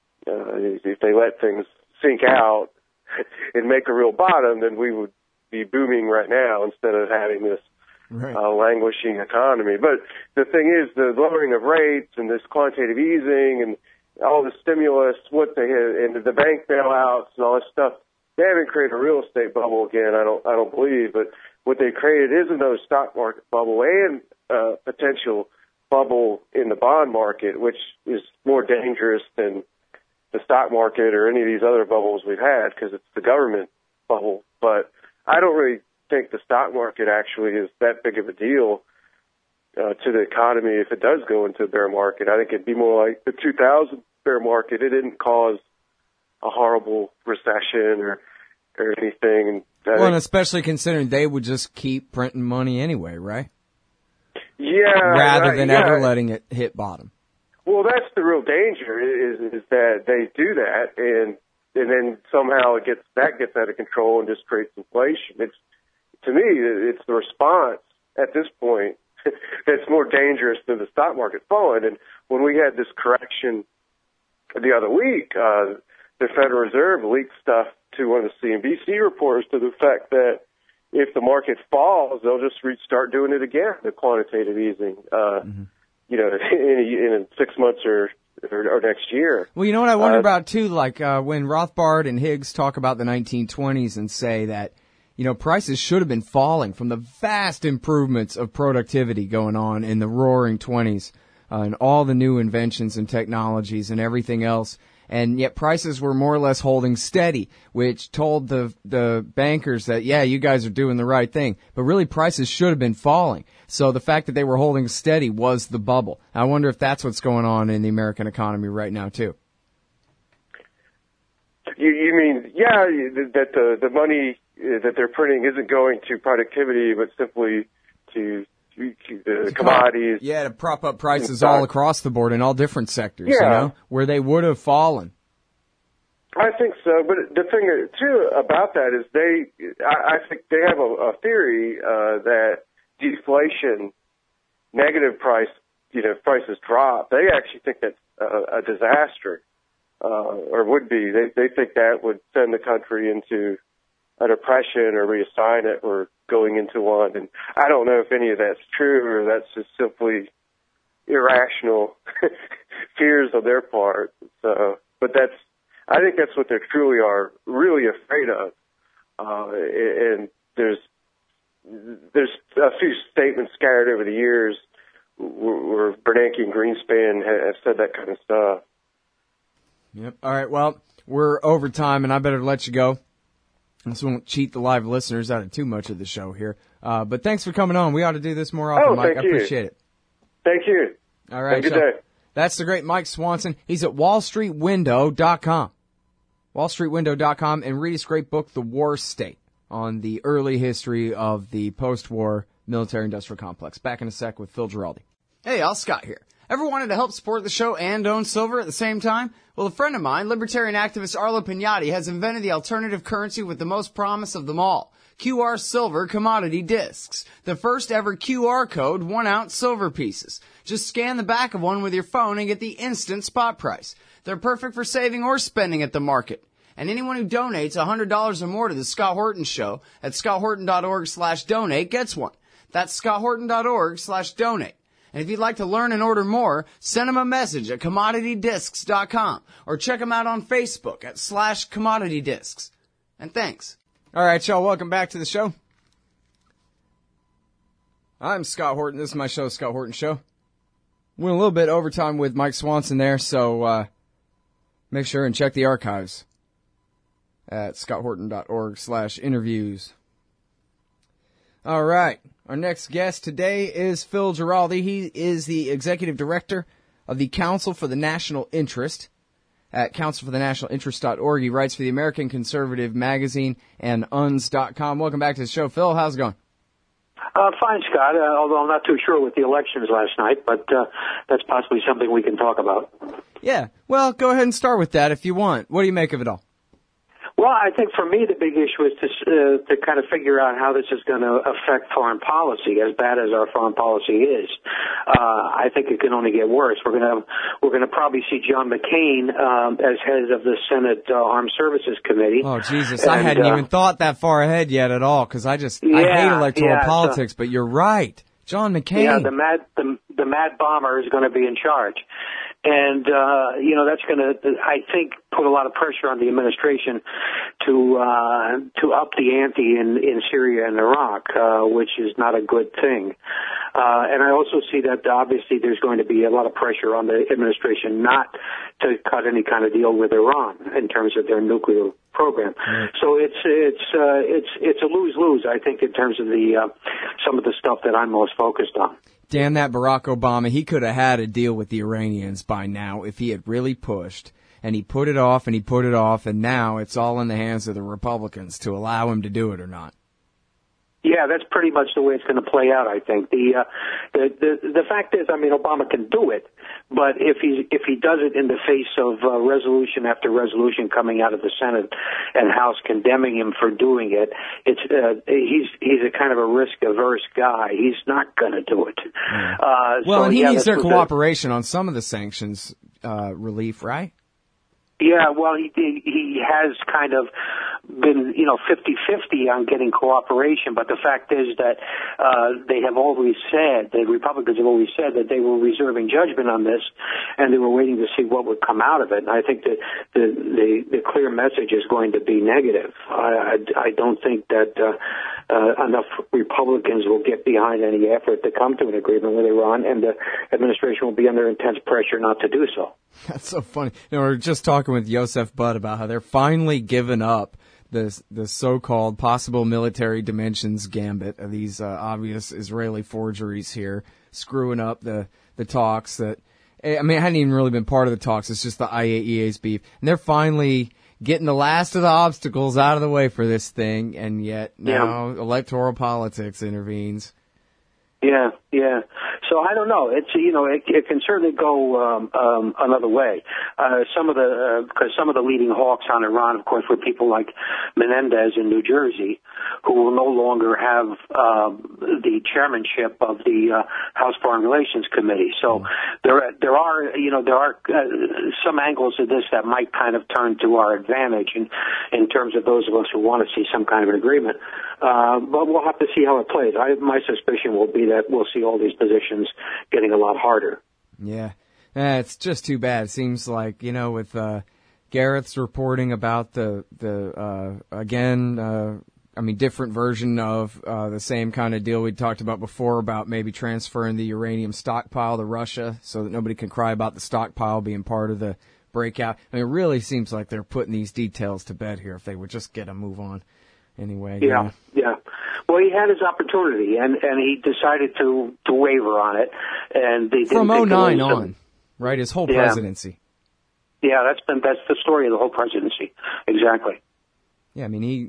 if they let things sink out and make a real bottom, then we would be booming right now instead of having this languishing economy. But the thing is, the lowering of rates and this quantitative easing and all the stimulus, what they had, and the bank bailouts and all this stuff, they haven't created a real estate bubble again. I don't believe. But what they created is another stock market bubble and potential bubble in the bond market, which is more dangerous than the stock market or any of these other bubbles we've had, because it's the government bubble. But I don't really think the stock market actually is that big of a deal to the economy if it does go into a bear market. I think it'd be more like the 2000 bear market. It didn't cause a horrible recession or anything. And especially considering they would just keep printing money anyway, right? Yeah. Rather than ever letting it hit bottom. Well, that's the real danger is that they do that and then somehow it gets out of control and just creates inflation. To me, it's the response at this point that's more dangerous than the stock market falling. And when we had this correction the other week, the Federal Reserve leaked stuff to one of the CNBC reporters to the effect that if the market falls, they'll just start doing it again, the quantitative easing, in 6 months or next year. Well, you know what I wonder about, too, like when Rothbard and Higgs talk about the 1920s and say that, prices should have been falling from the vast improvements of productivity going on in the roaring 20s and all the new inventions and technologies and everything else. And yet prices were more or less holding steady, which told the bankers that, yeah, you guys are doing the right thing. But really prices should have been falling. So the fact that they were holding steady was the bubble. I wonder if that's what's going on in the American economy right now, too. You mean, that the money that they're printing isn't going to productivity, but simply to the commodities. Yeah, to prop up prices all across the board in all different sectors, where they would have fallen. I think so, but the thing, too, about that is I think they have a theory that deflation, negative prices drop. They actually think that a disaster, or would be. They think that would send the country into a depression or reassign it or going into one. And I don't know if any of that's true or that's just simply irrational fears on their part. So, but I think that's what they truly are really afraid of. And there's a few statements scattered over the years where Bernanke and Greenspan have said that kind of stuff. Yep. All right. Well, we're over time, and I better let you go. This won't cheat the live listeners out of too much of the show here. But thanks for coming on. We ought to do this more often, Mike. I appreciate it. Thank you. All right. Have a good day. That's the great Mike Swanson. He's at wallstreetwindow.com. wallstreetwindow.com, and read his great book, The War State, on the early history of the post-war military-industrial complex. Back in a sec with Phil Giraldi. Hey, y'all, Scott here. Ever wanted to help support the show and own silver at the same time? Well, a friend of mine, libertarian activist Arlo Pignatti, has invented the alternative currency with the most promise of them all. QR Silver Commodity Discs. The first ever QR code 1-ounce silver pieces. Just scan the back of one with your phone and get the instant spot price. They're perfect for saving or spending at the market. And anyone who donates $100 or more to the Scott Horton Show at scotthorton.org/donate gets one. That's scotthorton.org/donate. And if you'd like to learn and order more, send them a message at commoditydiscs.com or check them out on Facebook at /commoditydiscs. And thanks. All right, y'all, welcome back to the show. I'm Scott Horton. This is my show, Scott Horton Show. Went a little bit overtime with Mike Swanson there, so make sure and check the archives at scotthorton.org/interviews. All right. Our next guest today is Phil Giraldi. He is the executive director of the Council for the National Interest at councilforthenationalinterest.org. He writes for the American Conservative Magazine and UNS.com. Welcome back to the show, Phil. How's it going? Fine, Scott, although I'm not too sure with the elections last night, but that's possibly something we can talk about. Yeah. Well, go ahead and start with that if you want. What do you make of it all? Well, I think for me the big issue is to kind of figure out how this is going to affect foreign policy. As bad as our foreign policy is, I think it can only get worse. We're going to probably see John McCain as head of the Senate Armed Services Committee. Oh Jesus, I hadn't even thought that far ahead yet at all because I hate electoral politics. But you're right, John McCain. Yeah, the mad bomber is going to be in charge. And, that's going to, I think, put a lot of pressure on the administration to up the ante in Syria and Iraq, which is not a good thing. And I also see that obviously there's going to be a lot of pressure on the administration not to cut any kind of deal with Iran in terms of their nuclear program. Mm. So it's a lose-lose, I think, in terms of some of the stuff that I'm most focused on. Damn that Barack Obama. He could have had a deal with the Iranians by now if he had really pushed. And he put it off and he put it off, and now it's all in the hands of the Republicans to allow him to do it or not. Yeah, that's pretty much the way it's going to play out, I think. The fact is, I mean, Obama can do it, but if he does it in the face of resolution after resolution coming out of the Senate and House condemning him for doing it, he's a kind of a risk-averse guy. He's not going to do it. Well, and he needs their cooperation on some of the sanctions relief, right? Yeah, well, he has kind of been, 50-50 on getting cooperation, but the fact is that they have always said, the Republicans have always said that they were reserving judgment on this, and they were waiting to see what would come out of it. And I think that the clear message is going to be negative. I don't think that enough Republicans will get behind any effort to come to an agreement with Iran, and the administration will be under intense pressure not to do so. That's so funny. We're just talking with Yosef Butt about how they're finally giving up the so-called possible military dimensions gambit of these obvious Israeli forgeries here, screwing up the talks that, I mean, it hadn't even really been part of the talks. It's just the IAEA's beef. And they're finally getting the last of the obstacles out of the way for this thing, and yet now electoral politics intervenes. Yeah. So I don't know. It's it can certainly go another way. Because some of the leading hawks on Iran, of course, were people like Menendez in New Jersey, who will no longer have the chairmanship of the House Foreign Relations Committee. So there are some angles of this that might kind of turn to our advantage in terms of those of us who want to see some kind of an agreement. But we'll have to see how it plays. My suspicion will be that we'll see all these positions getting a lot harder. Yeah. It's just too bad. It seems like, with Gareth's reporting about different version of the same kind of deal we talked about before about maybe transferring the uranium stockpile to Russia so that nobody can cry about the stockpile being part of the breakout. I mean, it really seems like they're putting these details to bed here if they would just get a move on. Anyway. Yeah. Well, he had his opportunity, and he decided to waver on it. And they from 2009 on, right? His whole presidency. Yeah, that's the story of the whole presidency. Exactly. Yeah,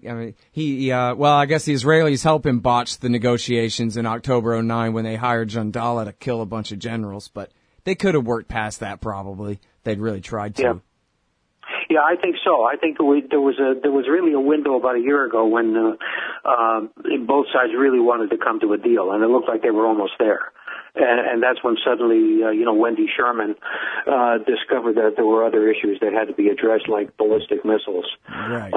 I guess the Israelis helped him botch the negotiations in October 2009 when they hired Jandala to kill a bunch of generals, but they could have worked past that probably. They'd really tried to. Yeah, I think so. I think there was really a window about a year ago when both sides really wanted to come to a deal, and it looked like they were almost there. And that's when suddenly, Wendy Sherman discovered that there were other issues that had to be addressed, like ballistic missiles. Right.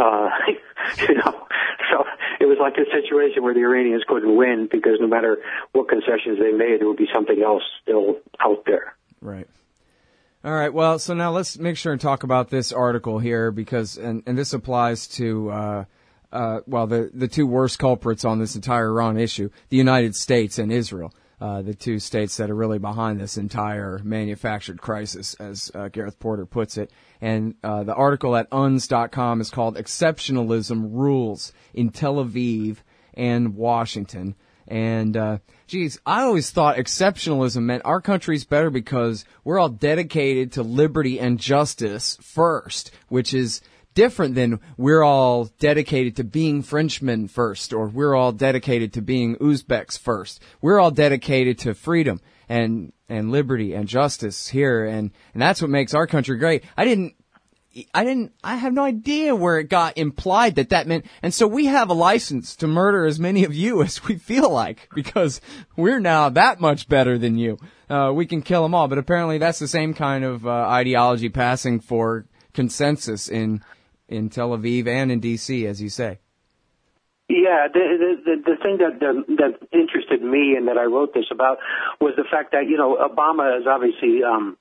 So it was like a situation where the Iranians couldn't win because no matter what concessions they made, there would be something else still out there. Right. All right. Well, so now let's make sure and talk about this article here because, and this applies to, the two worst culprits on this entire Iran issue, the United States and Israel. The two states that are really behind this entire manufactured crisis, as Gareth Porter puts it. And the article at UNS.com is called Exceptionalism Rules in Tel Aviv and Washington. And, I always thought exceptionalism meant our country's better because we're all dedicated to liberty and justice first, which is different than we're all dedicated to being Frenchmen first, or we're all dedicated to being Uzbeks first. We're all dedicated to freedom and liberty and justice here, and that's what makes our country great. I have no idea where it got implied that meant, and so we have a license to murder as many of you as we feel like, because we're now that much better than you. We can kill them all, but apparently that's the same kind of ideology passing for consensus in Tel Aviv and in D.C., as you say. Yeah, the thing that interested me and that I wrote this about was the fact that, Obama is obviously,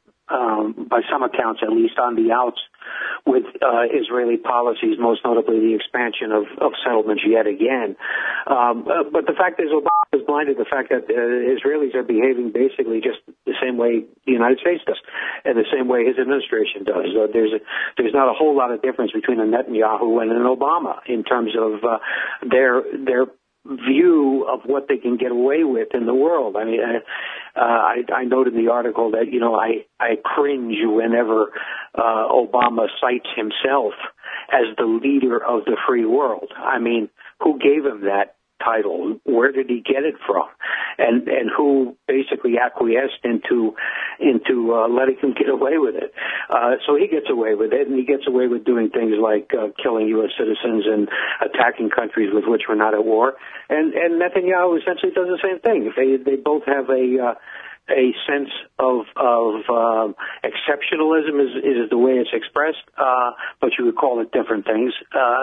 by some accounts at least, on the outs with Israeli policies, most notably the expansion of settlements yet again. But the fact is Obama is blinded to the fact that Israelis are behaving basically just the same way the United States does and the same way his administration does. There's not a whole lot of difference between a Netanyahu and an Obama in terms of their view of what they can get away with in the world. I mean, I noted in the article that, I cringe whenever Obama cites himself as the leader of the free world. I mean, who gave him that title? Where did he get it from? And who basically acquiesced into letting him get away with it? So he gets away with it, and he gets away with doing things like killing U.S. citizens and attacking countries with which we're not at war. And Netanyahu essentially does the same thing. They both have a sense of exceptionalism is the way it's expressed, but you would call it different things.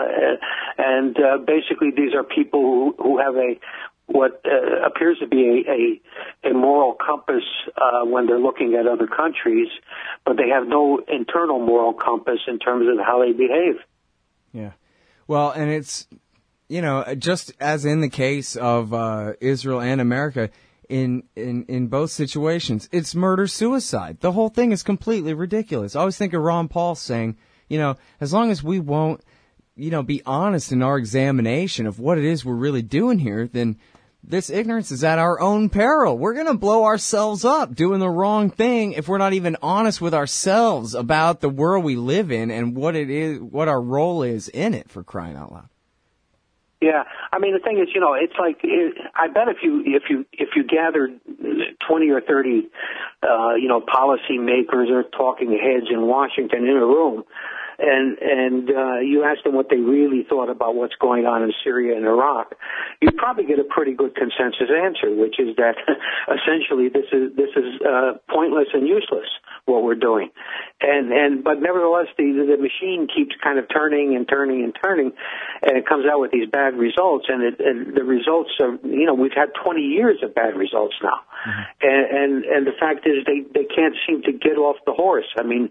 And basically, these are people who have what appears to be a moral compass when they're looking at other countries, but they have no internal moral compass in terms of how they behave. Yeah. Well, and it's, just as in the case of Israel and America, in both situations, it's murder-suicide. The whole thing is completely ridiculous. I always think of Ron Paul saying, as long as we won't, be honest in our examination of what it is we're really doing here, then this ignorance is at our own peril. We're going to blow ourselves up doing the wrong thing if we're not even honest with ourselves about the world we live in and what it is, what our role is in it, for crying out loud. Yeah, I mean the thing is, it's like I bet if you gathered 20 or 30, policy makers or talking heads in Washington in a room, and you ask them what they really thought about what's going on in Syria and Iraq, you'd probably get a pretty good consensus answer, which is that essentially this is pointless and useless what we're doing, but nevertheless the machine keeps kind of turning and turning and turning, and it comes out with these bad results, and the results are, we've had 20 years of bad results now, and the fact is they can't seem to get off the horse. I mean,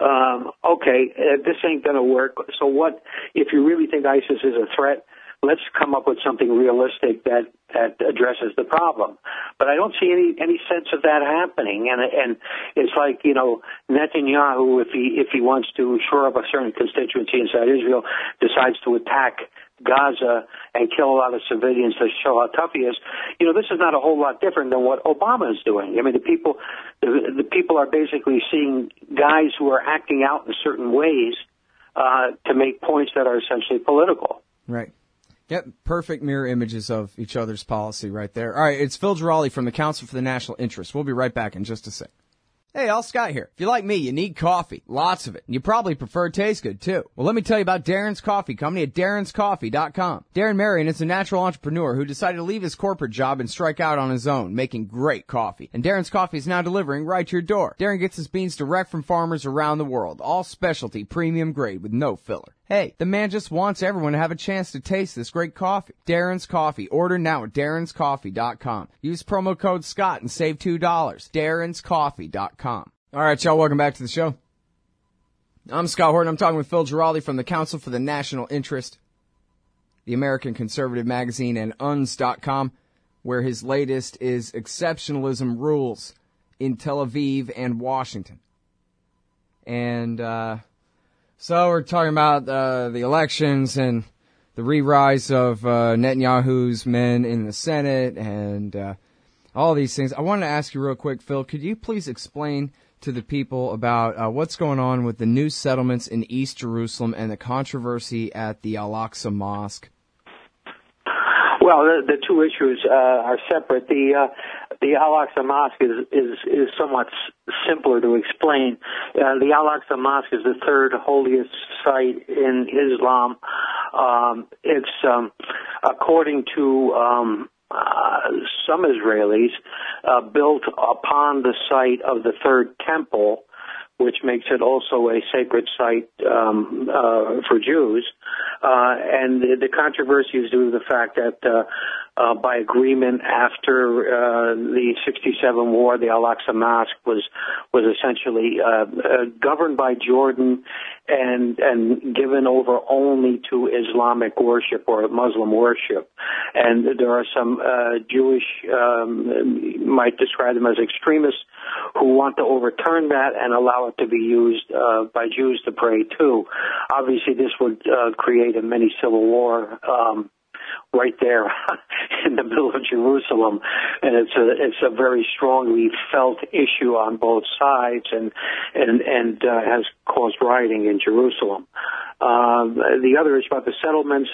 this ain't going to work. So what, if you really think ISIS is a threat, let's come up with something realistic that addresses the problem. But I don't see any sense of that happening. And it's like, Netanyahu, if he wants to shore up a certain constituency inside Israel, decides to attack Gaza and kill a lot of civilians to show how tough he is. This is not a whole lot different than what Obama is doing. I mean, the people are basically seeing guys who are acting out in certain ways to make points that are essentially political. Right. Yep, perfect mirror images of each other's policy right there. All right, it's Phil Giraldi from the Council for the National Interest. We'll be right back in just a sec. Hey, Al Scott here. If you're like me, you need coffee. Lots of it. And you probably prefer it tastes good, too. Well, let me tell you about Darren's Coffee Company at darrenscoffee.com. Darren Marion is a natural entrepreneur who decided to leave his corporate job and strike out on his own, making great coffee. And Darren's Coffee is now delivering right to your door. Darren gets his beans direct from farmers around the world. All specialty, premium grade with no filler. Hey, the man just wants everyone to have a chance to taste this great coffee. Darren's Coffee. Order now at darrenscoffee.com. Use promo code Scott and save $2. darrenscoffee.com. All right, y'all, welcome back to the show. I'm Scott Horton. I'm talking with Phil Giraldi from the Council for the National Interest, the American Conservative Magazine, and UNS.com, where his latest is Exceptionalism Rules in Tel Aviv and Washington. And, so we're talking about the elections and the re-rise of Netanyahu's men in the Senate and all these things. I wanted to ask you real quick, Phil, could you please explain to the people about what's going on with the new settlements in East Jerusalem and the controversy at the Al-Aqsa Mosque? Well, the two issues are separate. The Al-Aqsa Mosque is somewhat simpler to explain. The Al-Aqsa Mosque is the third holiest site in Islam. It's according to some Israelis, built upon the site of the third temple, which makes it also a sacred site for Jews. And the controversy is due to the fact that by agreement after the 67 war, the Al-Aqsa Mosque was essentially governed by Jordan and given over only to Islamic worship or Muslim worship. And there are some Jewish, you might describe them as extremists, who want to overturn that and allow it to be used by Jews to pray too. Obviously, this would create a mini civil war right there in the middle of Jerusalem, and it's a very strongly felt issue on both sides, and has caused rioting in Jerusalem. The other is about the settlements.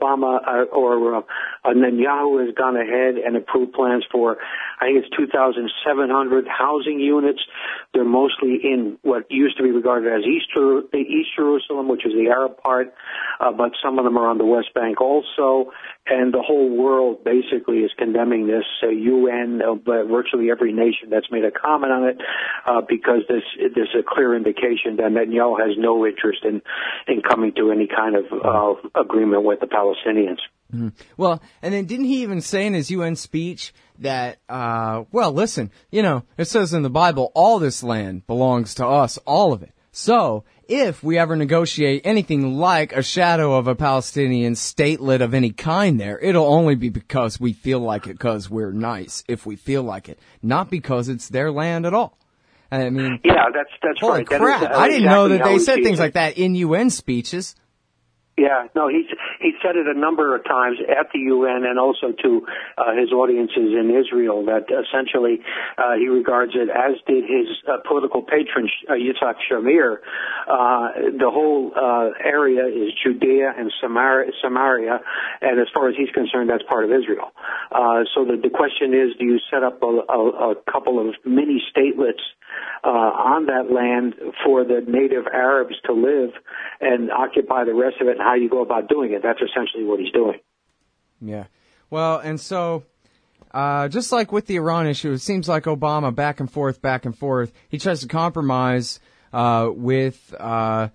Netanyahu has gone ahead and approved plans for, I think it's 2,700 housing units. They're mostly in what used to be regarded as East Jerusalem, which is the Arab part, but some of them are on the West Bank also. And the whole world basically is condemning this. UN, virtually every nation that's made a comment on it, because this is a clear indication that Netanyahu has no interest in coming to any kind of agreement with the Palestinians. Mm-hmm. Well, and then didn't he even say in his UN speech that, listen, it says in the Bible, all this land belongs to us, all of it. So, if we ever negotiate anything like a shadow of a Palestinian statelet of any kind there, it'll only be because we feel like it, because we're nice, if we feel like it, not because it's their land at all. I mean, yeah, that's holy right. Crap. I didn't know that they said things like that in UN speeches. Yeah, no, he said it a number of times at the UN and also to his audiences in Israel that essentially he regards it, as did his political patron Yitzhak Shamir. The whole area is Judea and Samaria, and as far as he's concerned, that's part of Israel. So the question is, do you set up a couple of mini statelets on that land for the native Arabs to live and occupy the rest of it, and how you go about doing it? That's essentially what he's doing. Yeah. Well, and so just like with the Iran issue, it seems like Obama, back and forth, he tries to compromise with the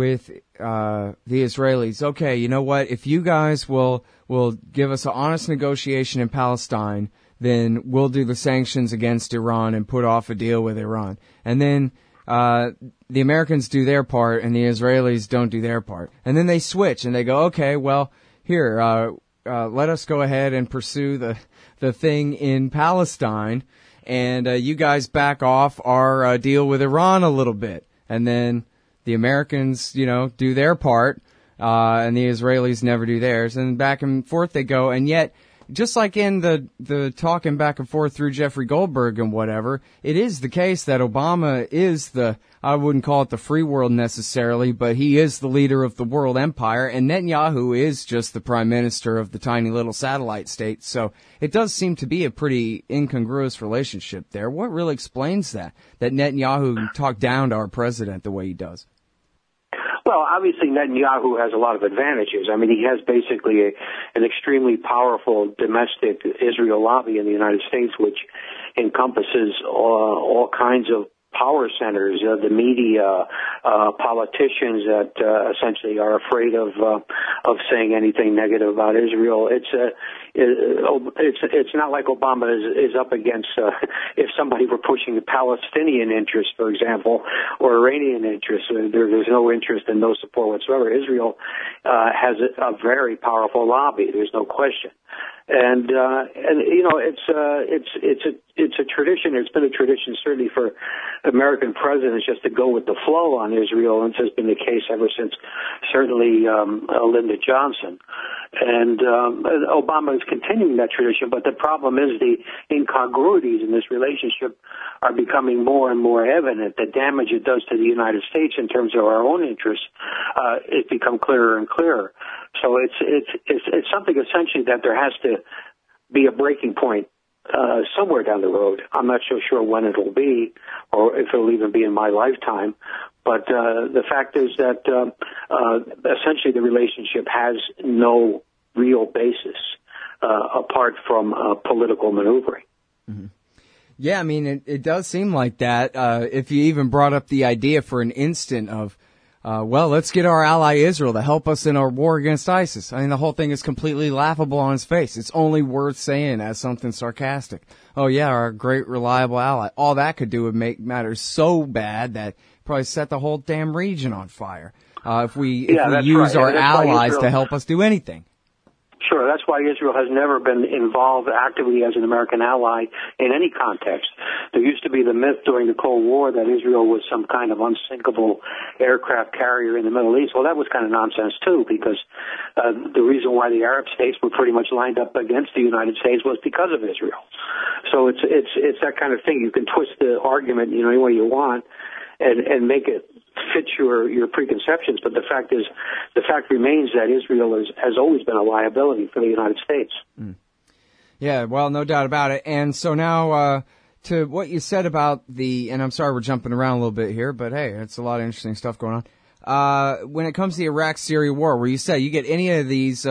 Israelis. Okay, you know what? If you guys will give us an honest negotiation in Palestine, then we'll do the sanctions against Iran and put off a deal with Iran. And then the Americans do their part and the Israelis don't do their part. And then they switch and they go, okay, well, here, let us go ahead and pursue the thing in Palestine, and you guys back off our deal with Iran a little bit. And then the Americans, do their part, and the Israelis never do theirs. And back and forth they go. And yet, just like in the talking back and forth through Jeffrey Goldberg and whatever, it is the case that Obama is I wouldn't call it the free world necessarily, but he is the leader of the world empire, and Netanyahu is just the prime minister of the tiny little satellite state. So it does seem to be a pretty incongruous relationship there. What really explains that Netanyahu can talk down to our president the way he does? Well, obviously Netanyahu has a lot of advantages. I mean, he has basically an extremely powerful domestic Israel lobby in the United States, which encompasses all kinds of power centers, the media, politicians that essentially are afraid of saying anything negative about Israel. It's not like Obama is up against if somebody were pushing the Palestinian interest, for example, or Iranian interest. There's no interest and no support whatsoever. Israel has a very powerful lobby. There's no question. And it's a tradition. It's been a tradition certainly for American presidents just to go with the flow on Israel, and this has been the case ever since certainly Lyndon Johnson. And Obama is continuing that tradition, but the problem is the incongruities in this relationship are becoming more and more evident. The damage it does to the United States in terms of our own interests it's become clearer and clearer. So it's something essentially that there has to be a breaking point somewhere down the road. I'm not so sure when it will be, or if it will even be in my lifetime. But the fact is that essentially the relationship has no real basis apart from political maneuvering. Mm-hmm. Yeah, I mean, it does seem like that. If you even brought up the idea for an instant of, let's get our ally Israel to help us in our war against ISIS. I mean, the whole thing is completely laughable on its face. It's only worth saying as something sarcastic. Oh, yeah, our great, reliable ally. All that could do would make matters so bad that probably set the whole damn region on fire. If we use our allies to help us do anything. Sure, that's why Israel has never been involved actively as an American ally in any context. There used to be the myth during the Cold War that Israel was some kind of unsinkable aircraft carrier in the Middle East. Well, that was kind of nonsense too, because the reason why the Arab states were pretty much lined up against the United States was because of Israel. So it's that kind of thing. You can twist the argument, any way you want, and make it fit your preconceptions, but the fact remains that Israel has always been a liability for the United States. Mm. Yeah, well, no doubt about it. And so now to what you said about and I'm sorry we're jumping around a little bit here, but hey, it's a lot of interesting stuff going on. When it comes to the Iraq-Syria war, where you say you get any of these,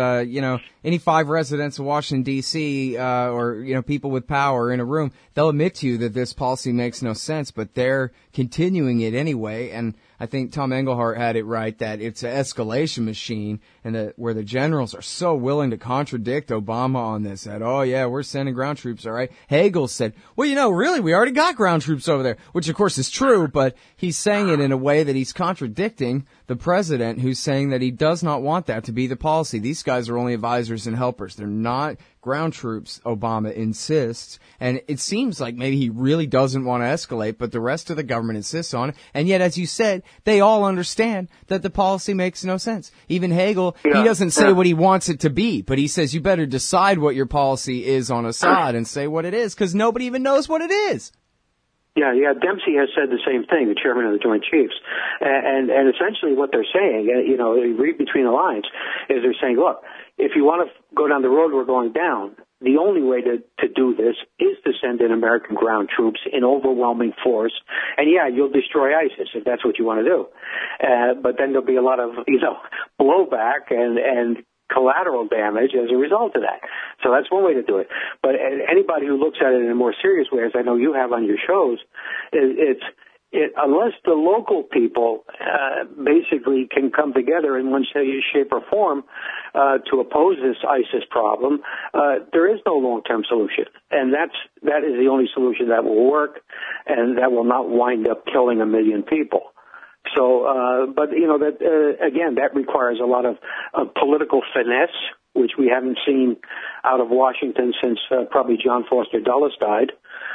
any 5 residents of Washington, D.C., or, people with power in a room, they'll admit to you that this policy makes no sense, but they're continuing it anyway. And I think Tom Engelhardt had it right that it's an escalation machine, and where the generals are so willing to contradict Obama on this, that, oh yeah, we're sending ground troops, all right. Hagel said, well, really, we already got ground troops over there, which of course is true, but he's saying it in a way that he's contradicting the president, who's saying that he does not want that to be the policy. These guys are only advisors soldiers and helpers. They're not ground troops, Obama insists. And it seems like maybe he really doesn't want to escalate, but the rest of the government insists on it. And yet, as you said, they all understand that the policy makes no sense. Even Hagel, he doesn't say what he wants it to be, but he says you better decide what your policy is on Assad and say what it is, because nobody even knows what it is. Yeah. Dempsey has said the same thing, the chairman of the Joint Chiefs, and essentially what they're saying, you read between the lines, is they're saying, look, if you want to go down the road we're going down, the only way to do this is to send in American ground troops in overwhelming force, and you'll destroy ISIS if that's what you want to do, but then there'll be a lot of blowback and collateral damage as a result of that. So that's one way to do it. But anybody who looks at it in a more serious way, as I know you have on your shows, unless the local people basically can come together in one shape or form to oppose this ISIS problem, there is no long-term solution. And that is the only solution that will work and that will not wind up killing 1 million people. So, but again, that requires a lot of political finesse, which we haven't seen out of Washington since probably John Foster Dulles died.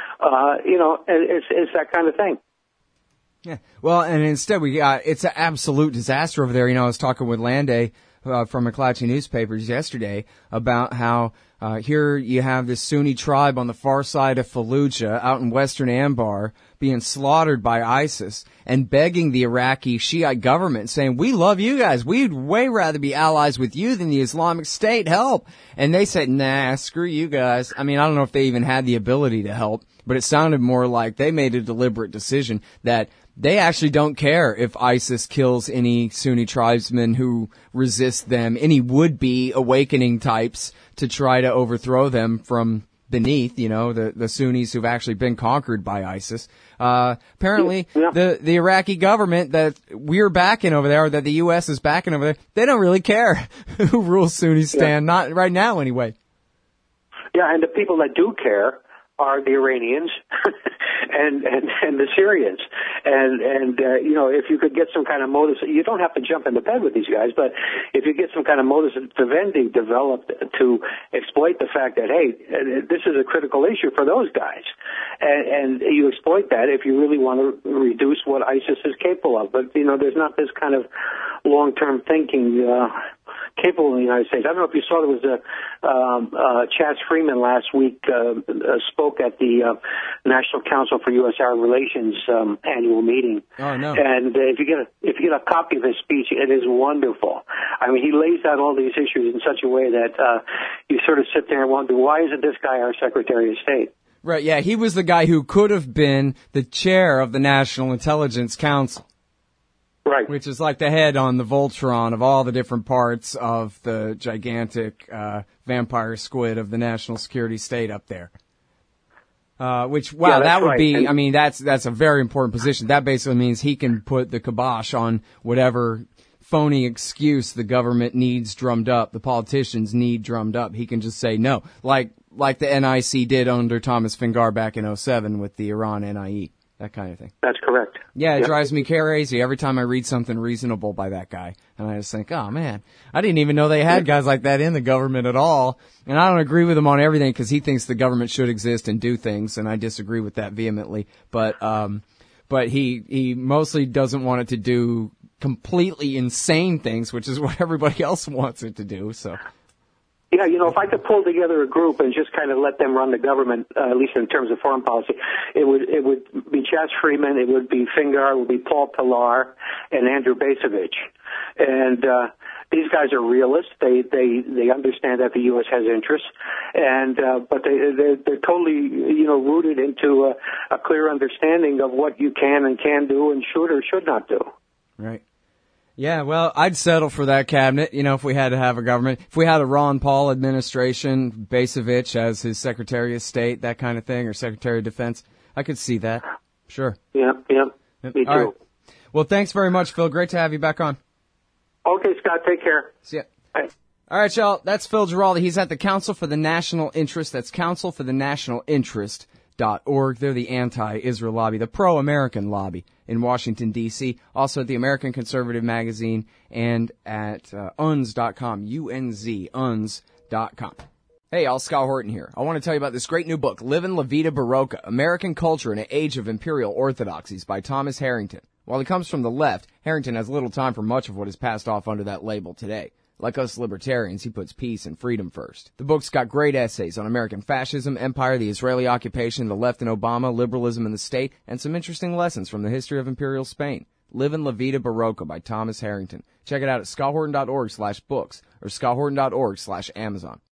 It's that kind of thing. Yeah. Well, and instead it's an absolute disaster over there. I was talking with Landay from McClatchy newspapers yesterday about how here you have this Sunni tribe on the far side of Fallujah out in western Anbar being slaughtered by ISIS and begging the Iraqi Shiite government, saying, we love you guys. We'd way rather be allies with you than the Islamic State. Help. And they said, nah, screw you guys. I mean, I don't know if they even had the ability to help, but it sounded more like they made a deliberate decision that they actually don't care if ISIS kills any Sunni tribesmen who resist them, any would-be awakening types to try to overthrow them from beneath, the Sunnis who've actually been conquered by ISIS. Apparently, the Iraqi government that we're backing over there, or that the U.S. is backing over there, they don't really care who rules Sunnistan, not right now anyway. Yeah, and the people that do care are the Iranians and the Syrians. And if you could get some kind of modus, you don't have to jump into bed with these guys, but if you get some kind of modus vivendi developed to exploit the fact that, hey, this is a critical issue for those guys, and you exploit that if you really want to reduce what ISIS is capable of. But, there's not this kind of long-term thinking capable in the United States. I don't know if you saw there was Chas Freeman last week spoke at the National Council for U.S. Arab Relations annual meeting. Oh no! And if you get a copy of his speech, it is wonderful. I mean, he lays out all these issues in such a way that you sort of sit there and wonder, why isn't this guy our Secretary of State? Right. Yeah, he was the guy who could have been the chair of the National Intelligence Council. Right. Which is like the head on the Voltron of all the different parts of the gigantic vampire squid of the national security state up there. That would right. be, I mean, that's a very important position. That basically means he can put the kibosh on whatever phony excuse the government needs drummed up, the politicians need drummed up. He can just say no, like the NIC did under Thomas Fingar back in 2007 with the Iran NIE. That kind of thing. That's correct. Yeah, it drives me crazy every time I read something reasonable by that guy. And I just think, oh man, I didn't even know they had guys like that in the government at all. And I don't agree with him on everything because he thinks the government should exist and do things, and I disagree with that vehemently. But he mostly doesn't want it to do completely insane things, which is what everybody else wants it to do, so. Yeah, if I could pull together a group and just kind of let them run the government, at least in terms of foreign policy, it would be Chas Freeman, it would be Fingar, it would be Paul Pillar, and Andrew Bacevich. And these guys are realists. They understand that the U.S. has interests, and but they're totally rooted into a clear understanding of what you can and can do and should or should not do. Right. Yeah, well, I'd settle for that cabinet, if we had to have a government. If we had a Ron Paul administration, Bacevich as his Secretary of State, that kind of thing, or Secretary of Defense, I could see that. Sure. Yeah, me too. All right. Well, thanks very much, Phil. Great to have you back on. Okay, Scott, take care. See ya. Bye. All right, y'all, that's Phil Giraldi. He's at the Council for the National Interest. That's Council for the National Interest.org. They're the anti-Israel lobby, the pro-American lobby in Washington, D.C., also at the American Conservative Magazine and at UNZ.com, UNZ, ScottHorton.com. Hey, all, Scott Horton here. I want to tell you about this great new book, Livin' La Vida Barocca, American Culture in an Age of Imperial Orthodoxies by Thomas Harrington. While he comes from the left, Harrington has little time for much of what is passed off under that label today. Like us libertarians, he puts peace and freedom first. The book's got great essays on American fascism, empire, the Israeli occupation, the left and Obama, liberalism and the state, and some interesting lessons from the history of Imperial Spain. Livin' La Vida Barocca by Thomas Harrington. Check it out at scotthorton.org/books or scotthorton.org/Amazon.